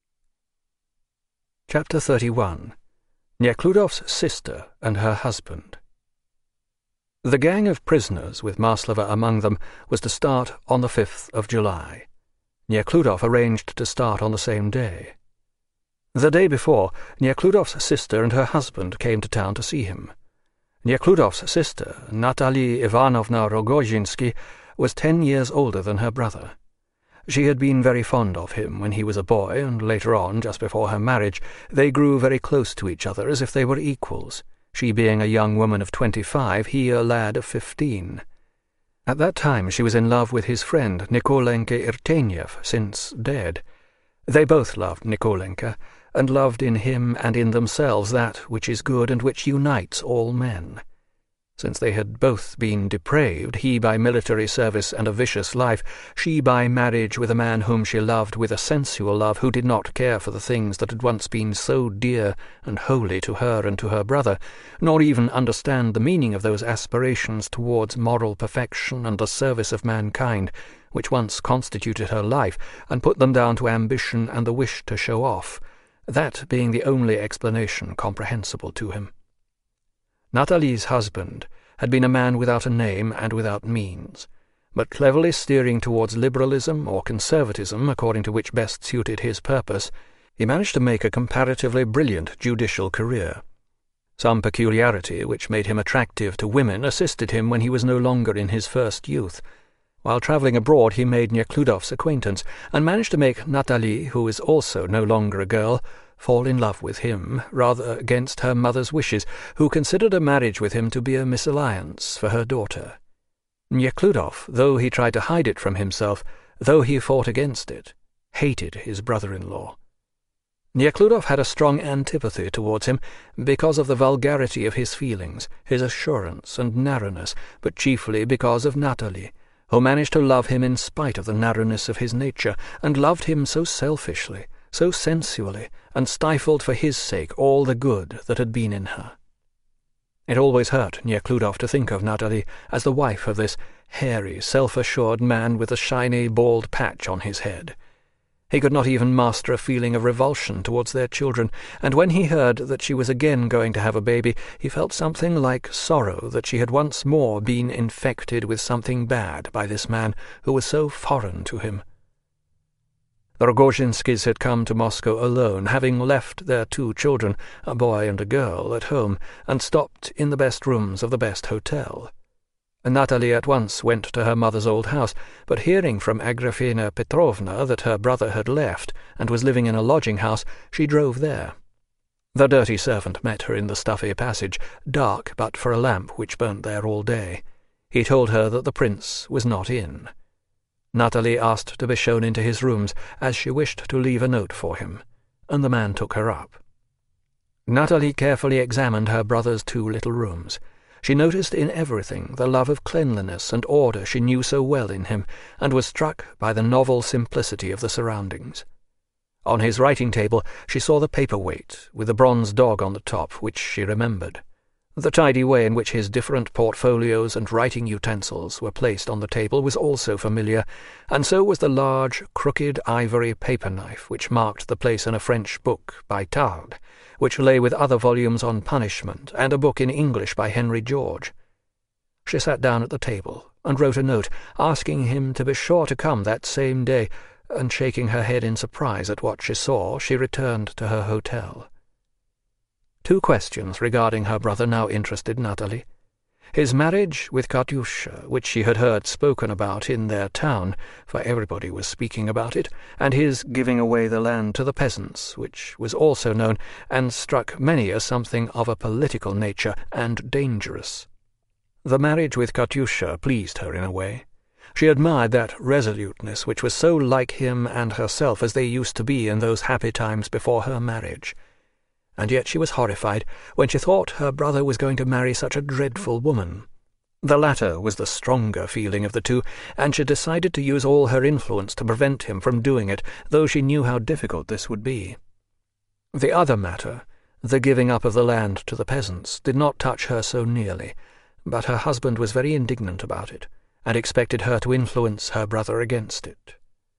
Chapter thirty-one. Nekhludoff's Sister and Her Husband. The gang of prisoners, with Maslova among them, was to start on the fifth of July. Nekhludoff arranged to start on the same day. The day before, Nekhludoff's sister and her husband came to town to see him. Nekhludoff's sister, Natalia Ivanovna Rogozhinsky, was ten years older than her brother. She had been very fond of him when he was a boy, and later on, just before her marriage, they grew very close to each other as if they were equals, she being a young woman of twenty-five, he a lad of fifteen. At that time she was in love with his friend Nikolenka Irteniev, since dead. They both loved Nikolenka, and loved in him and in themselves that which is good and which unites all men. Since they had both been depraved, he by military service and a vicious life, she by marriage with a man whom she loved with a sensual love, who did not care for the things that had once been so dear and holy to her and to her brother, nor even understand the meaning of those aspirations towards moral perfection and the service of mankind, which once constituted her life, and put them down to ambition and the wish to show off, that being the only explanation comprehensible to him. Natalie's husband had been a man without a name and without means, but cleverly steering towards liberalism or conservatism, according to which best suited his purpose, he managed to make a comparatively brilliant judicial career. Some peculiarity which made him attractive to women assisted him when he was no longer in his first youth. While travelling abroad he made Nekhludoff's acquaintance, and managed to make Natalie, who is also no longer a girl, fall in love with him, rather against her mother's wishes, who considered a marriage with him to be a misalliance for her daughter. Nekhludoff, though he tried to hide it from himself, though he fought against it, hated his brother-in-law. Nekhludoff had a strong antipathy towards him because of the vulgarity of his feelings, his assurance and narrowness, but chiefly because of Natalie, who managed to love him in spite of the narrowness of his nature, and loved him so selfishly, so sensually, and stifled for his sake all the good that had been in her. It always hurt Nekhludoff to think of Natalie as the wife of this hairy, self-assured man with a shiny, bald patch on his head. He could not even master a feeling of revulsion towards their children, and when he heard that she was again going to have a baby, he felt something like sorrow that she had once more been infected with something bad by this man who was so foreign to him. The Rogozhinskys had come to Moscow alone, having left their two children, a boy and a girl, at home, and stopped in the best rooms of the best hotel. Natalie at once went to her mother's old house, but hearing from Agrafena Petrovna that her brother had left and was living in a lodging-house, she drove there. The dirty servant met her in the stuffy passage, dark but for a lamp which burnt there all day. He told her that the prince was not in. Natalie asked to be shown into his rooms, as she wished to leave a note for him, and the man took her up. Natalie carefully examined her brother's two little rooms. She noticed in everything the love of cleanliness and order she knew so well in him, and was struck by the novel simplicity of the surroundings. On his writing-table she saw the paper-weight, with the bronze dog on the top, which she remembered. The tidy way in which his different portfolios and writing utensils were placed on the table was also familiar, and so was the large, crooked ivory paper-knife which marked the place in a French book by Tard, which lay with other volumes on punishment, and a book in English by Henry George. She sat down at the table and wrote a note, asking him to be sure to come that same day, and shaking her head in surprise at what she saw, she returned to her hotel. Two questions regarding her brother now interested Natalie. His marriage with Katyusha, which she had heard spoken about in their town, for everybody was speaking about it, and his giving away the land to the peasants, which was also known, and struck many as something of a political nature and dangerous. The marriage with Katyusha pleased her in a way. She admired that resoluteness which was so like him and herself as they used to be in those happy times before her marriage. And yet she was horrified when she thought her brother was going to marry such a dreadful woman. The latter was the stronger feeling of the two, and she decided to use all her influence to prevent him from doing it, though she knew how difficult this would be. The other matter, the giving up of the land to the peasants, did not touch her so nearly, but her husband was very indignant about it, and expected her to influence her brother against it.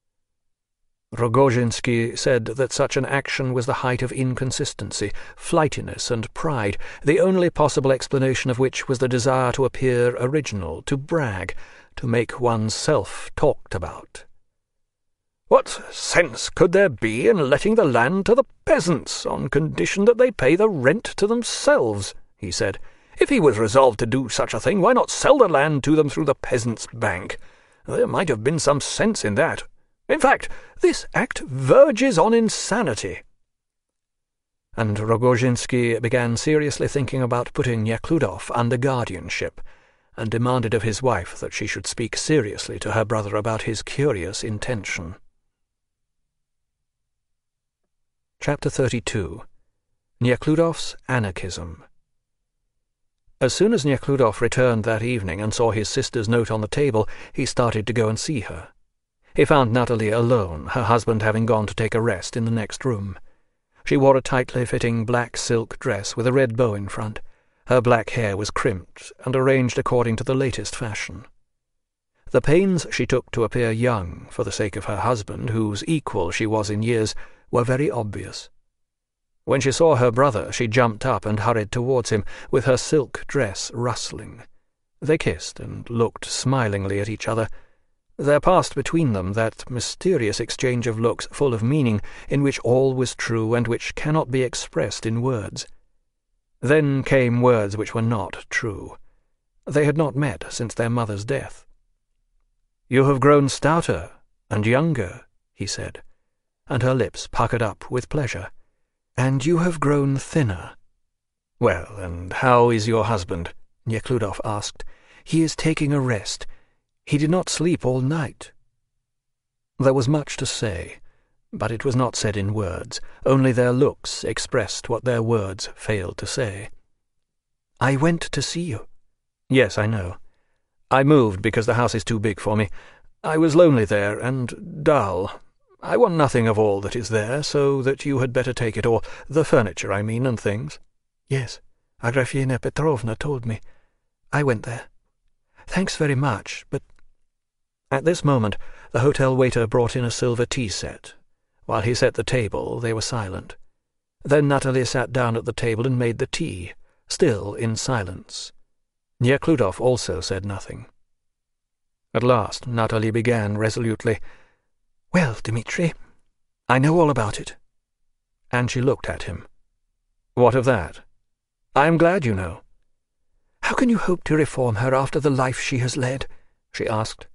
Rogozhinsky said that such an action was the height of inconsistency, flightiness, and pride, the only possible explanation of which was the desire to appear original, to brag, to make one's self talked about. "What sense could there be in letting the land to the peasants, on condition that they pay the rent to themselves?" he said. If he was resolved to do such a thing, why not sell the land to them through the Peasants' Bank? There might have been some sense in that. In fact, this act verges on insanity." And Rogozhinsky began seriously thinking about putting Nekhludoff under guardianship, and demanded of his wife that she should speak seriously to her brother about his curious intention. Chapter thirty-two. Nekhludoff's Anarchism. As soon as Nekhludoff returned that evening and saw his sister's note on the table, he started to go and see her. He found Natalie alone, her husband having gone to take a rest in the next room. She wore a tightly fitting black silk dress with a red bow in front. Her black hair was crimped and arranged according to the latest fashion. The pains she took to appear young for the sake of her husband, whose equal she was in years, were very obvious. When she saw her brother, she jumped up and hurried towards him, with her silk dress rustling. They kissed and looked smilingly at each other. There passed between them that mysterious exchange of looks full of meaning, in which all was true and which cannot be expressed in words. Then came words which were not true. They had not met since their mother's death. "You have grown stouter and younger," he said, and her lips puckered up with pleasure. "And you have grown thinner." "Well, and how is your husband?" Nekhludoff asked. "He is taking a rest. He did not sleep all night." There was much to say, but it was not said in words. Only their looks expressed what their words failed to say. "I went to see you." "Yes, I know. I moved because the house is too big for me. I was lonely there, and dull. I want nothing of all that is there, so that you had better take it, or the furniture, I mean, and things." "Yes, Agrafena Petrovna told me. I went there. Thanks very much, but—" At this moment the hotel waiter brought in a silver tea set. While he set the table, they were silent. Then Natalie sat down at the table and made the tea, still in silence. Nekhludoff also said nothing. At last Natalie began resolutely, "Well, Dmitri, I know all about it." And she looked at him. "What of that? I am glad you know." "How can you hope to reform her after the life she has led?" she asked.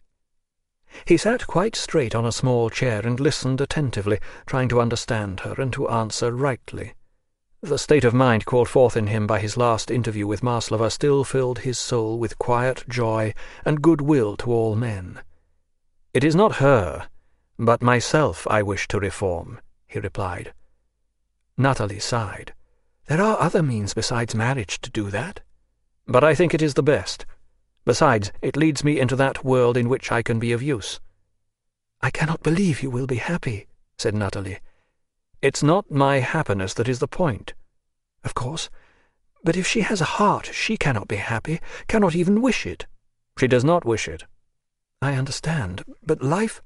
He sat quite straight on a small chair and listened attentively, trying to understand her and to answer rightly. The state of mind called forth in him by his last interview with Maslova still filled his soul with quiet joy and goodwill to all men. "It is not her, but myself I wish to reform," he replied. Natalie sighed. "There are other means besides marriage to do that." "But I think it is the best. Besides, it leads me into that world in which I can be of use." "I cannot believe you will be happy," said Natalie. "It's not my happiness that is the point." "Of course. But if she has a heart, she cannot be happy, cannot even wish it." "She does not wish it." "I understand. But life—"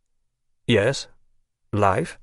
"Yes, life?"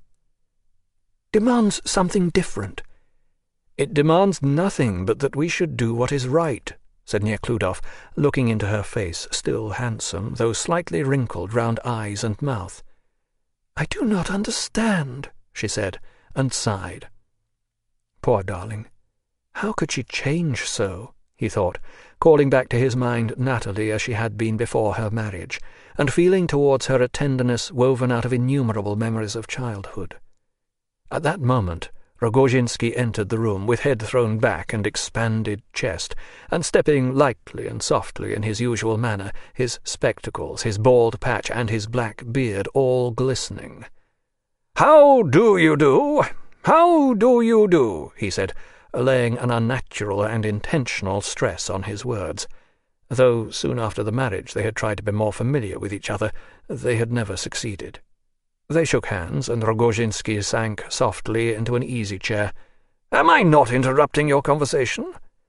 "Demands something different." "It demands nothing but that we should do what is right," said Nekhludoff, looking into her face, still handsome, though slightly wrinkled round eyes and mouth. "I do not understand," she said, and sighed. Poor darling! How could she change so, he thought, calling back to his mind Natalie as she had been before her marriage, and feeling towards her a tenderness woven out of innumerable memories of childhood. At that moment Rogozhinsky entered the room with head thrown back and expanded chest, and stepping lightly and softly in his usual manner, his spectacles, his bald patch, and his black beard all glistening. "How do you do? How do you do?" he said, laying an unnatural and intentional stress on his words. Though soon after the marriage they had tried to be more familiar with each other, they had never succeeded. They shook hands, and Rogozhinsky sank softly into an easy-chair. "Am I not interrupting your conversation?"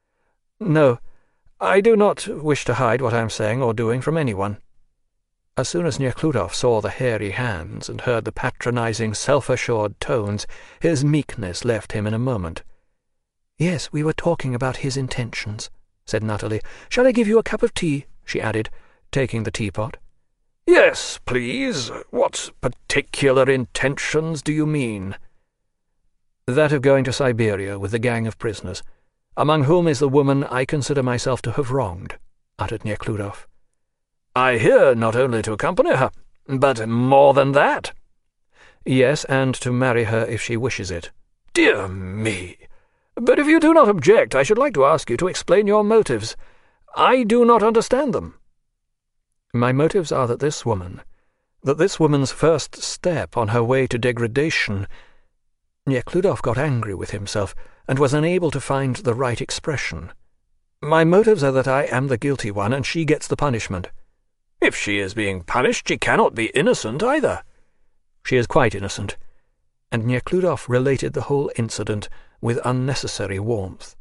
"No, I do not wish to hide what I am saying or doing from anyone." As soon as Nekhludoff saw the hairy hands and heard the patronizing, self-assured tones, his meekness left him in a moment. "Yes, we were talking about his intentions," said Natalie. "Shall I give you a cup of tea?" she added, taking the teapot. "Yes, please. What particular intentions do you mean?" "That of going to Siberia with the gang of prisoners. Among whom is the woman I consider myself to have wronged," uttered Nekhludoff. "I hear not only to accompany her, but more than that." "Yes, and to marry her if she wishes it." "Dear me! But if you do not object, I should like to ask you to explain your motives. I do not understand them." "My motives are that this woman, that this woman's first step on her way to degradation—" Nekhludoff got angry with himself, and was unable to find the right expression. "My motives are that I am the guilty one, and she gets the punishment." "If she is being punished, she cannot be innocent either." "She is quite innocent." And Nekhludoff related the whole incident with unnecessary warmth.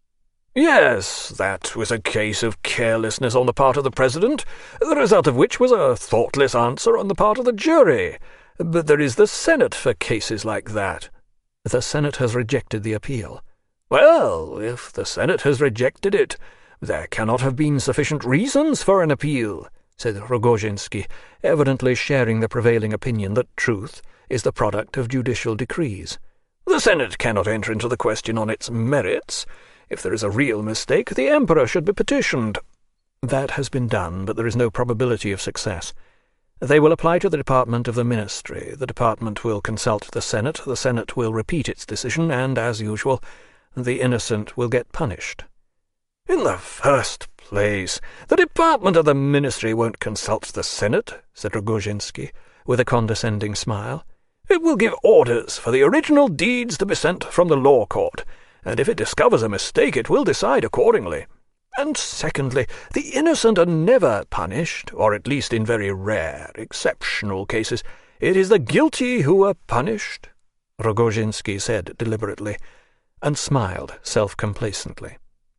"Yes, that was a case of carelessness on the part of the President, the result of which was a thoughtless answer on the part of the jury. But there is the Senate for cases like that." "The Senate has rejected the appeal." "Well, if the Senate has rejected it, there cannot have been sufficient reasons for an appeal," said Rogozhinsky, evidently sharing the prevailing opinion that truth is the product of judicial decrees. "The Senate cannot enter into the question on its merits. If there is a real mistake, the Emperor should be petitioned." "That has been done, but there is no probability of success. They will apply to the Department of the Ministry. The Department will consult the Senate. The Senate will repeat its decision, and, as usual, the innocent will get punished." "In the first place, the Department of the Ministry won't consult the Senate," said Rogozhinsky, with a condescending smile. "It will give orders for the original deeds to be sent from the law court, and if it discovers a mistake it will decide accordingly. And secondly, the innocent are never punished, or at least in very rare, exceptional cases. It is the guilty who are punished," Rogozhinsky said deliberately, and smiled self-complacently.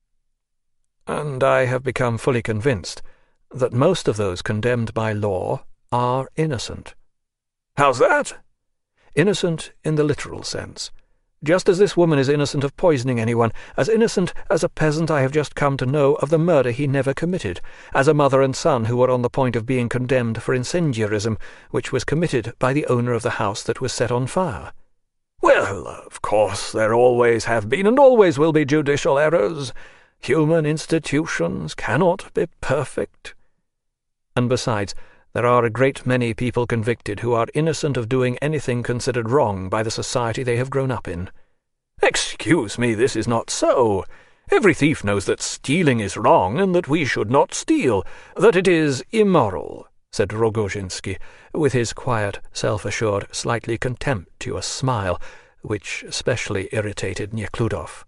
"And I have become fully convinced that most of those condemned by law are innocent." "How's that?" "Innocent in the literal sense. Just as this woman is innocent of poisoning anyone, as innocent as a peasant I have just come to know of the murder he never committed, as a mother and son who were on the point of being condemned for incendiarism, which was committed by the owner of the house that was set on fire." "Well, of course, there always have been and always will be judicial errors. Human institutions cannot be perfect." "And besides, there are a great many people convicted who are innocent of doing anything considered wrong by the society they have grown up in." "Excuse me, this is not so. Every thief knows that stealing is wrong and that we should not steal, that it is immoral," said Rogozhinsky, with his quiet, self-assured, slightly contemptuous smile, which specially irritated Nekhludoff.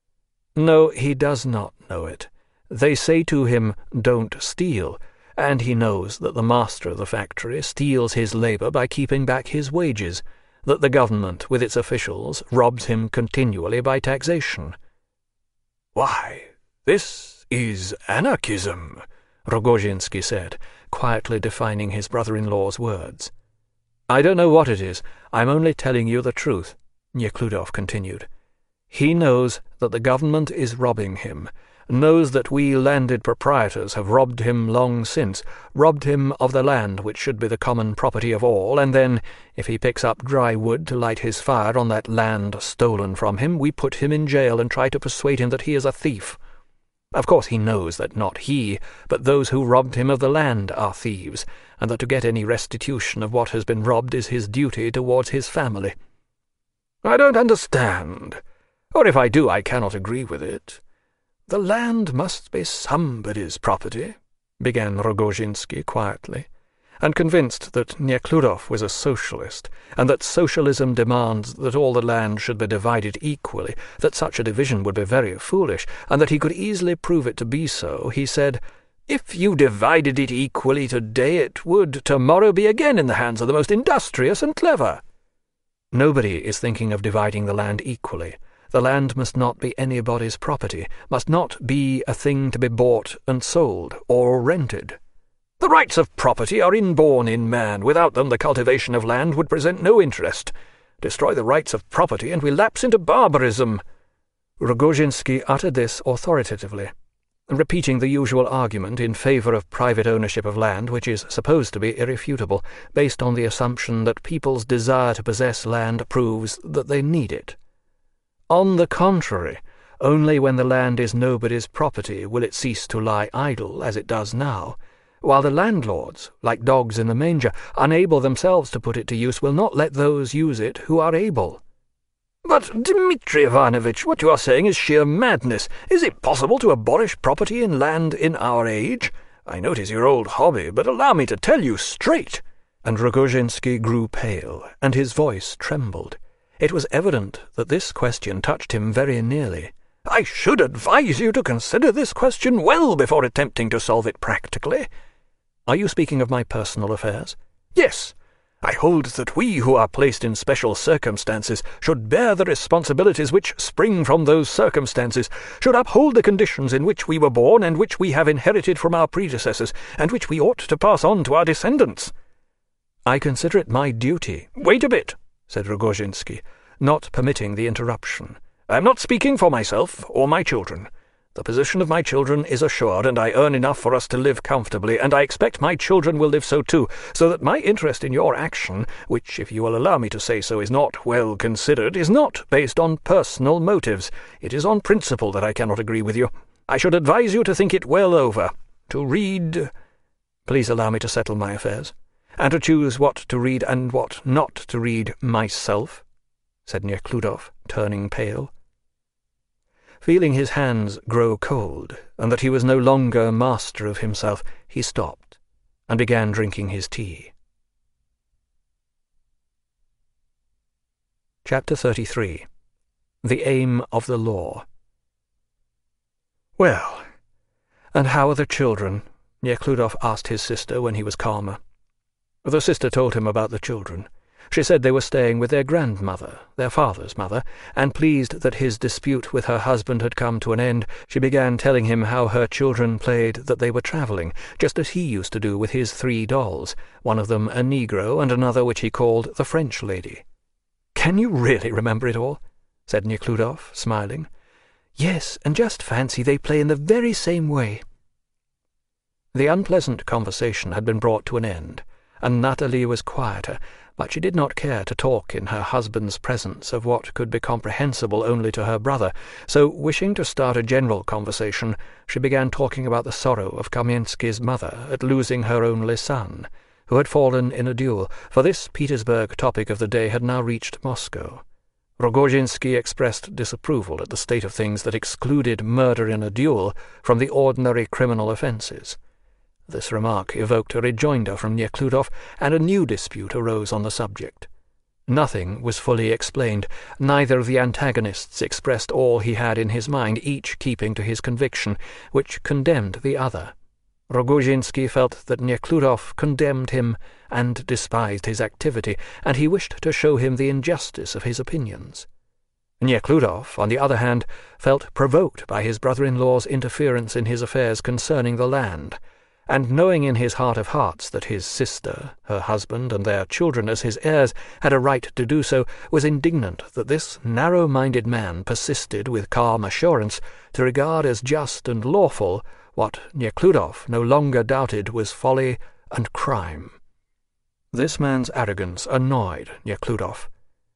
"No, he does not know it. They say to him, 'Don't steal,' and he knows that the master of the factory steals his labour by keeping back his wages, that the government, with its officials, robs him continually by taxation." "Why, this is anarchism," Rogozhinsky said, quietly defining his brother-in-law's words. "I don't know what it is. I'm only telling you the truth," Nekhludoff continued. "He knows that the government is robbing him, knows that we landed proprietors have robbed him long since, robbed him of the land which should be the common property of all, and then, if he picks up dry wood to light his fire on that land stolen from him, we put him in jail and try to persuade him that he is a thief. Of course he knows that not he, but those who robbed him of the land are thieves, and that to get any restitution of what has been robbed is his duty towards his family." "I don't understand. Or if I do, I cannot agree with it. The land must be somebody's property," began Rogozhinsky quietly, and convinced that Nekhludoff was a socialist, and that socialism demands that all the land should be divided equally, that such a division would be very foolish, and that he could easily prove it to be so, he said, "If you divided it equally today, it would tomorrow be again in the hands of the most industrious and clever." "Nobody is thinking of dividing the land equally. The land must not be anybody's property, must not be a thing to be bought and sold, or rented." "The rights of property are inborn in man. Without them the cultivation of land would present no interest. Destroy the rights of property and we lapse into barbarism." Rogozhinsky uttered this authoritatively, repeating the usual argument in favour of private ownership of land, which is supposed to be irrefutable, based on the assumption that people's desire to possess land proves that they need it. On the contrary, Only when the land is nobody's property will it cease to lie idle as it does now, while the landlords, like dogs in the manger, unable themselves to put it to use, will not let those use it who are able." "But, Dmitri Ivanovitch, what you are saying is sheer madness. Is it possible to abolish property in land in our age? I know it is your old hobby, but allow me to tell you straight." And Rogozhinsky grew pale, and his voice trembled. It was evident that this question touched him very nearly. "I should advise you to consider this question well before attempting to solve it practically." "Are you speaking of my personal affairs?" "Yes. I hold that we who are placed in special circumstances should bear the responsibilities which spring from those circumstances, should uphold the conditions in which we were born and which we have inherited from our predecessors, and which we ought to pass on to our descendants." "I consider it my duty—" "Wait a bit," said Rogozhinsky, not permitting the interruption. "I am not speaking for myself or my children. The position of my children is assured, and I earn enough for us to live comfortably, and I expect my children will live so too, so that my interest in your action, which, if you will allow me to say so, is not well considered, is not based on personal motives. It is on principle that I cannot agree with you. I should advise you to think it well over, to read—" "Please allow me to settle my affairs, and to choose what to read and what not to read myself," said Nekhludoff, turning pale. Feeling his hands grow cold, and that he was no longer master of himself, he stopped, and began drinking his tea. Chapter thirty-three. The Aim of the Law. "Well, and how are the children?" Nekhludoff asked his sister when he was calmer. The sister told him about the children. She said they were staying with their grandmother, their father's mother, and pleased that his dispute with her husband had come to an end, she began telling him how her children played that they were travelling, just as he used to do with his three dolls, one of them a Negro and another which he called the French lady. "Can you really remember it all?" said Nekhludoff, smiling. "Yes, and just fancy they play in the very same way." The unpleasant conversation had been brought to an end, and Natalie was quieter, but she did not care to talk in her husband's presence of what could be comprehensible only to her brother, so, wishing to start a general conversation, she began talking about the sorrow of Kamensky's mother at losing her only son, who had fallen in a duel, for this Petersburg topic of the day had now reached Moscow. Rogozhinsky expressed disapproval at the state of things that excluded murder in a duel from the ordinary criminal offences. This remark evoked a rejoinder from Nekhludoff, and a new dispute arose on the subject. Nothing was fully explained. Neither of the antagonists expressed all he had in his mind, each keeping to his conviction, which condemned the other. Rogozhinsky felt that Nekhludoff condemned him and despised his activity, and he wished to show him the injustice of his opinions. Nekhludoff, on the other hand, felt provoked by his brother-in-law's interference in his affairs concerning the land, and knowing in his heart of hearts that his sister, her husband, and their children as his heirs had a right to do so, was indignant that this narrow-minded man persisted with calm assurance to regard as just and lawful what Nekhludoff no longer doubted was folly and crime. This man's arrogance annoyed Nekhludoff.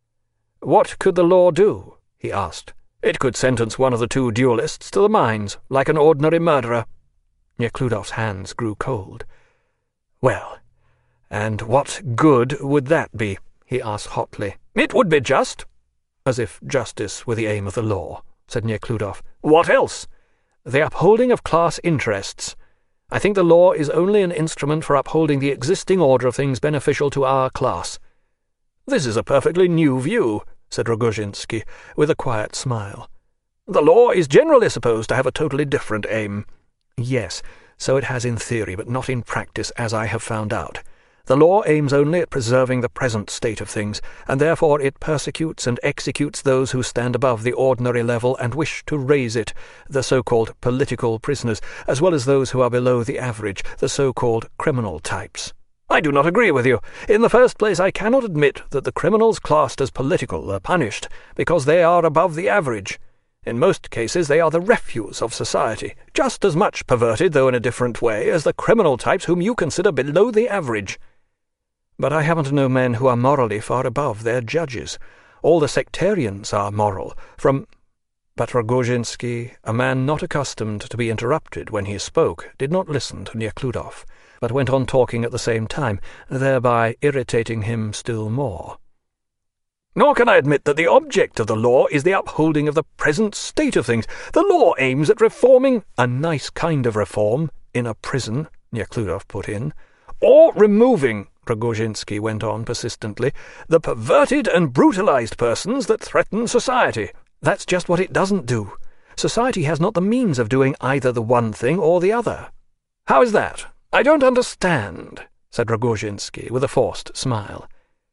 "What could the law do?" he asked. "It could sentence one of the two duelists to the mines, like an ordinary murderer." Nekhludoff's hands grew cold. "Well, and what good would that be?" he asked hotly. "It would be just." "As if justice were the aim of the law," said Nekhludoff. "What else?" "The upholding of class interests. I think the law is only an instrument for upholding the existing order of things beneficial to our class." "This is a perfectly new view," said Rogozhinsky, with a quiet smile. "The law is generally supposed to have a totally different aim." "Yes, so it has in theory, but not in practice, as I have found out. The law aims only at preserving the present state of things, and therefore it persecutes and executes those who stand above the ordinary level and wish to raise it, the so-called political prisoners, as well as those who are below the average, the so-called criminal types." "I do not agree with you. In the first place, I cannot admit that the criminals classed as political are punished, because they are above the average. In most cases they are the refuse of society, just as much perverted, though in a different way, as the criminal types whom you consider below the average." "But I happen to know men who are morally far above their judges. All the sectarians are moral, from—" But Rogozhinsky, a man not accustomed to be interrupted when he spoke, did not listen to Nekhludoff, but went on talking at the same time, thereby irritating him still more. Nor can I admit that the object of the law is the upholding of the present state of things. The law aims at reforming a nice kind of reform in a prison, Nekhludoff put in, or removing, Rogozhinsky went on persistently, the perverted and brutalized persons that threaten society. That's just what it doesn't do. Society has not the means of doing either the one thing or the other. How is that? I don't understand, said Rogozhinsky with a forced smile.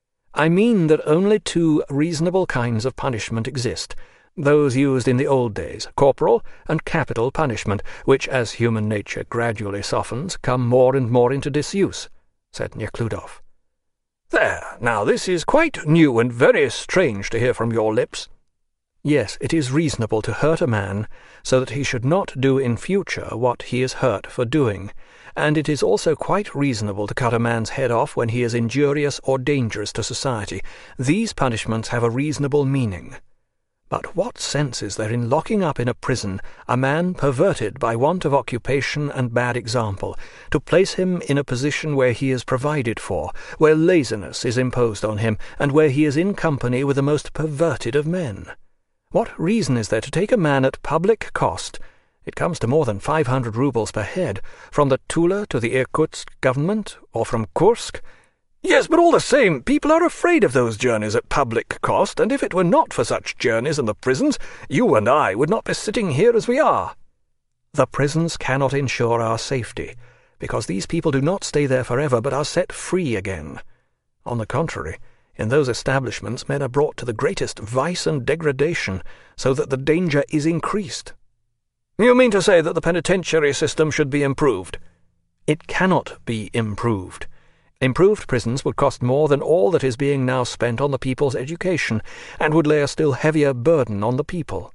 I mean that only two reasonable kinds of punishment exist, those used in the old days, corporal and capital punishment, which, as human nature gradually softens, come more and more into disuse, said Nekhludoff. There, now this is quite new and very strange to hear from your lips. Yes, it is reasonable to hurt a man so that he should not do in future what he is hurt for doing, and it is also quite reasonable to cut a man's head off when he is injurious or dangerous to society. These punishments have a reasonable meaning. But what sense is there in locking up in a prison a man perverted by want of occupation and bad example, to place him in a position where he is provided for, where laziness is imposed on him, and where he is in company with the most perverted of men? What reason is there to take a man at public cost, it comes to more than five hundred roubles per head, from the Tula to the Irkutsk government, or from Kursk? Yes, but all the same, people are afraid of those journeys at public cost, and if it were not for such journeys and the prisons, you and I would not be sitting here as we are. The prisons cannot ensure our safety, because these people do not stay there forever, but are set free again. On the contrary, in those establishments men are brought to the greatest vice and degradation, so that the danger is increased. You mean to say that the penitentiary system should be improved? It cannot be improved. Improved prisons would cost more than all that is being now spent on the people's education, and would lay a still heavier burden on the people.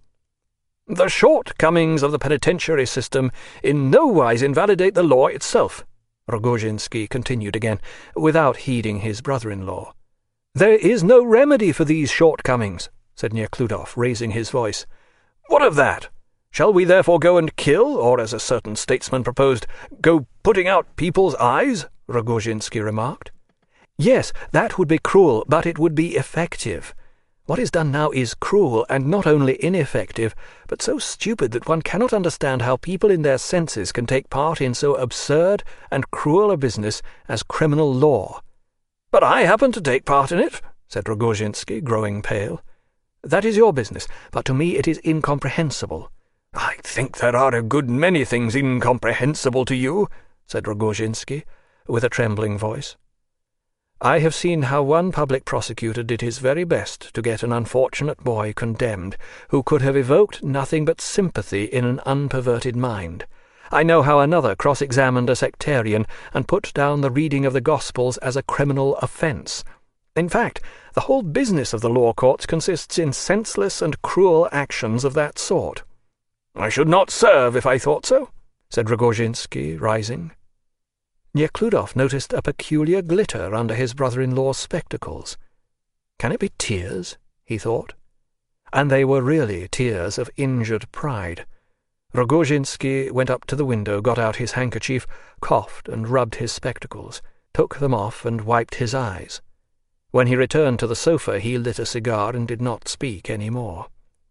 The shortcomings of the penitentiary system in no wise invalidate the law itself, Rogozhinsky continued again, without heeding his brother-in-law. There is no remedy for these shortcomings, said Nekhludoff, raising his voice. What of that? Shall we therefore go and kill, or, as a certain statesman proposed, go putting out people's eyes? Rogozhinsky remarked. Yes, that would be cruel, but it would be effective. What is done now is cruel, and not only ineffective, but so stupid that one cannot understand how people in their senses can take part in so absurd and cruel a business as criminal law. But I happen to take part in it, said Rogozhinsky, growing pale. That is your business, but to me it is incomprehensible. I think there are a good many things incomprehensible to you, said Rogozhinsky, with a trembling voice. I have seen how one public prosecutor did his very best to get an unfortunate boy condemned, who could have evoked nothing but sympathy in an unperverted mind. I know how another cross-examined a sectarian and put down the reading of the Gospels as a criminal offence. In fact, the whole business of the law courts consists in senseless and cruel actions of that sort. I should not serve if I thought so, said Rogozhinsky, rising. Nekhludoff noticed a peculiar glitter under his brother-in-law's spectacles. Can it be tears? He thought. And they were really tears of injured pride. Rogozhinsky went up to the window, got out his handkerchief, coughed and rubbed his spectacles, took them off and wiped his eyes. When he returned to the sofa he lit a cigar and did not speak any more.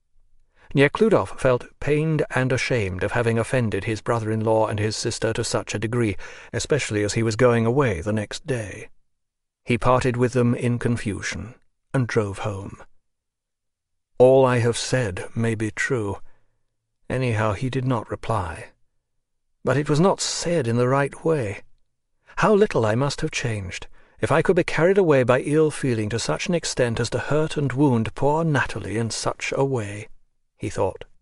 Nekhludoff felt pained and ashamed of having offended his brother-in-law and his sister to such a degree, especially as he was going away the next day. He parted with them in confusion, and drove home. All I have said may be true. Anyhow, he did not reply. But it was not said in the right way. How little I must have changed, if I could be carried away by ill-feeling to such an extent as to hurt and wound poor Natalie in such a way, he thought.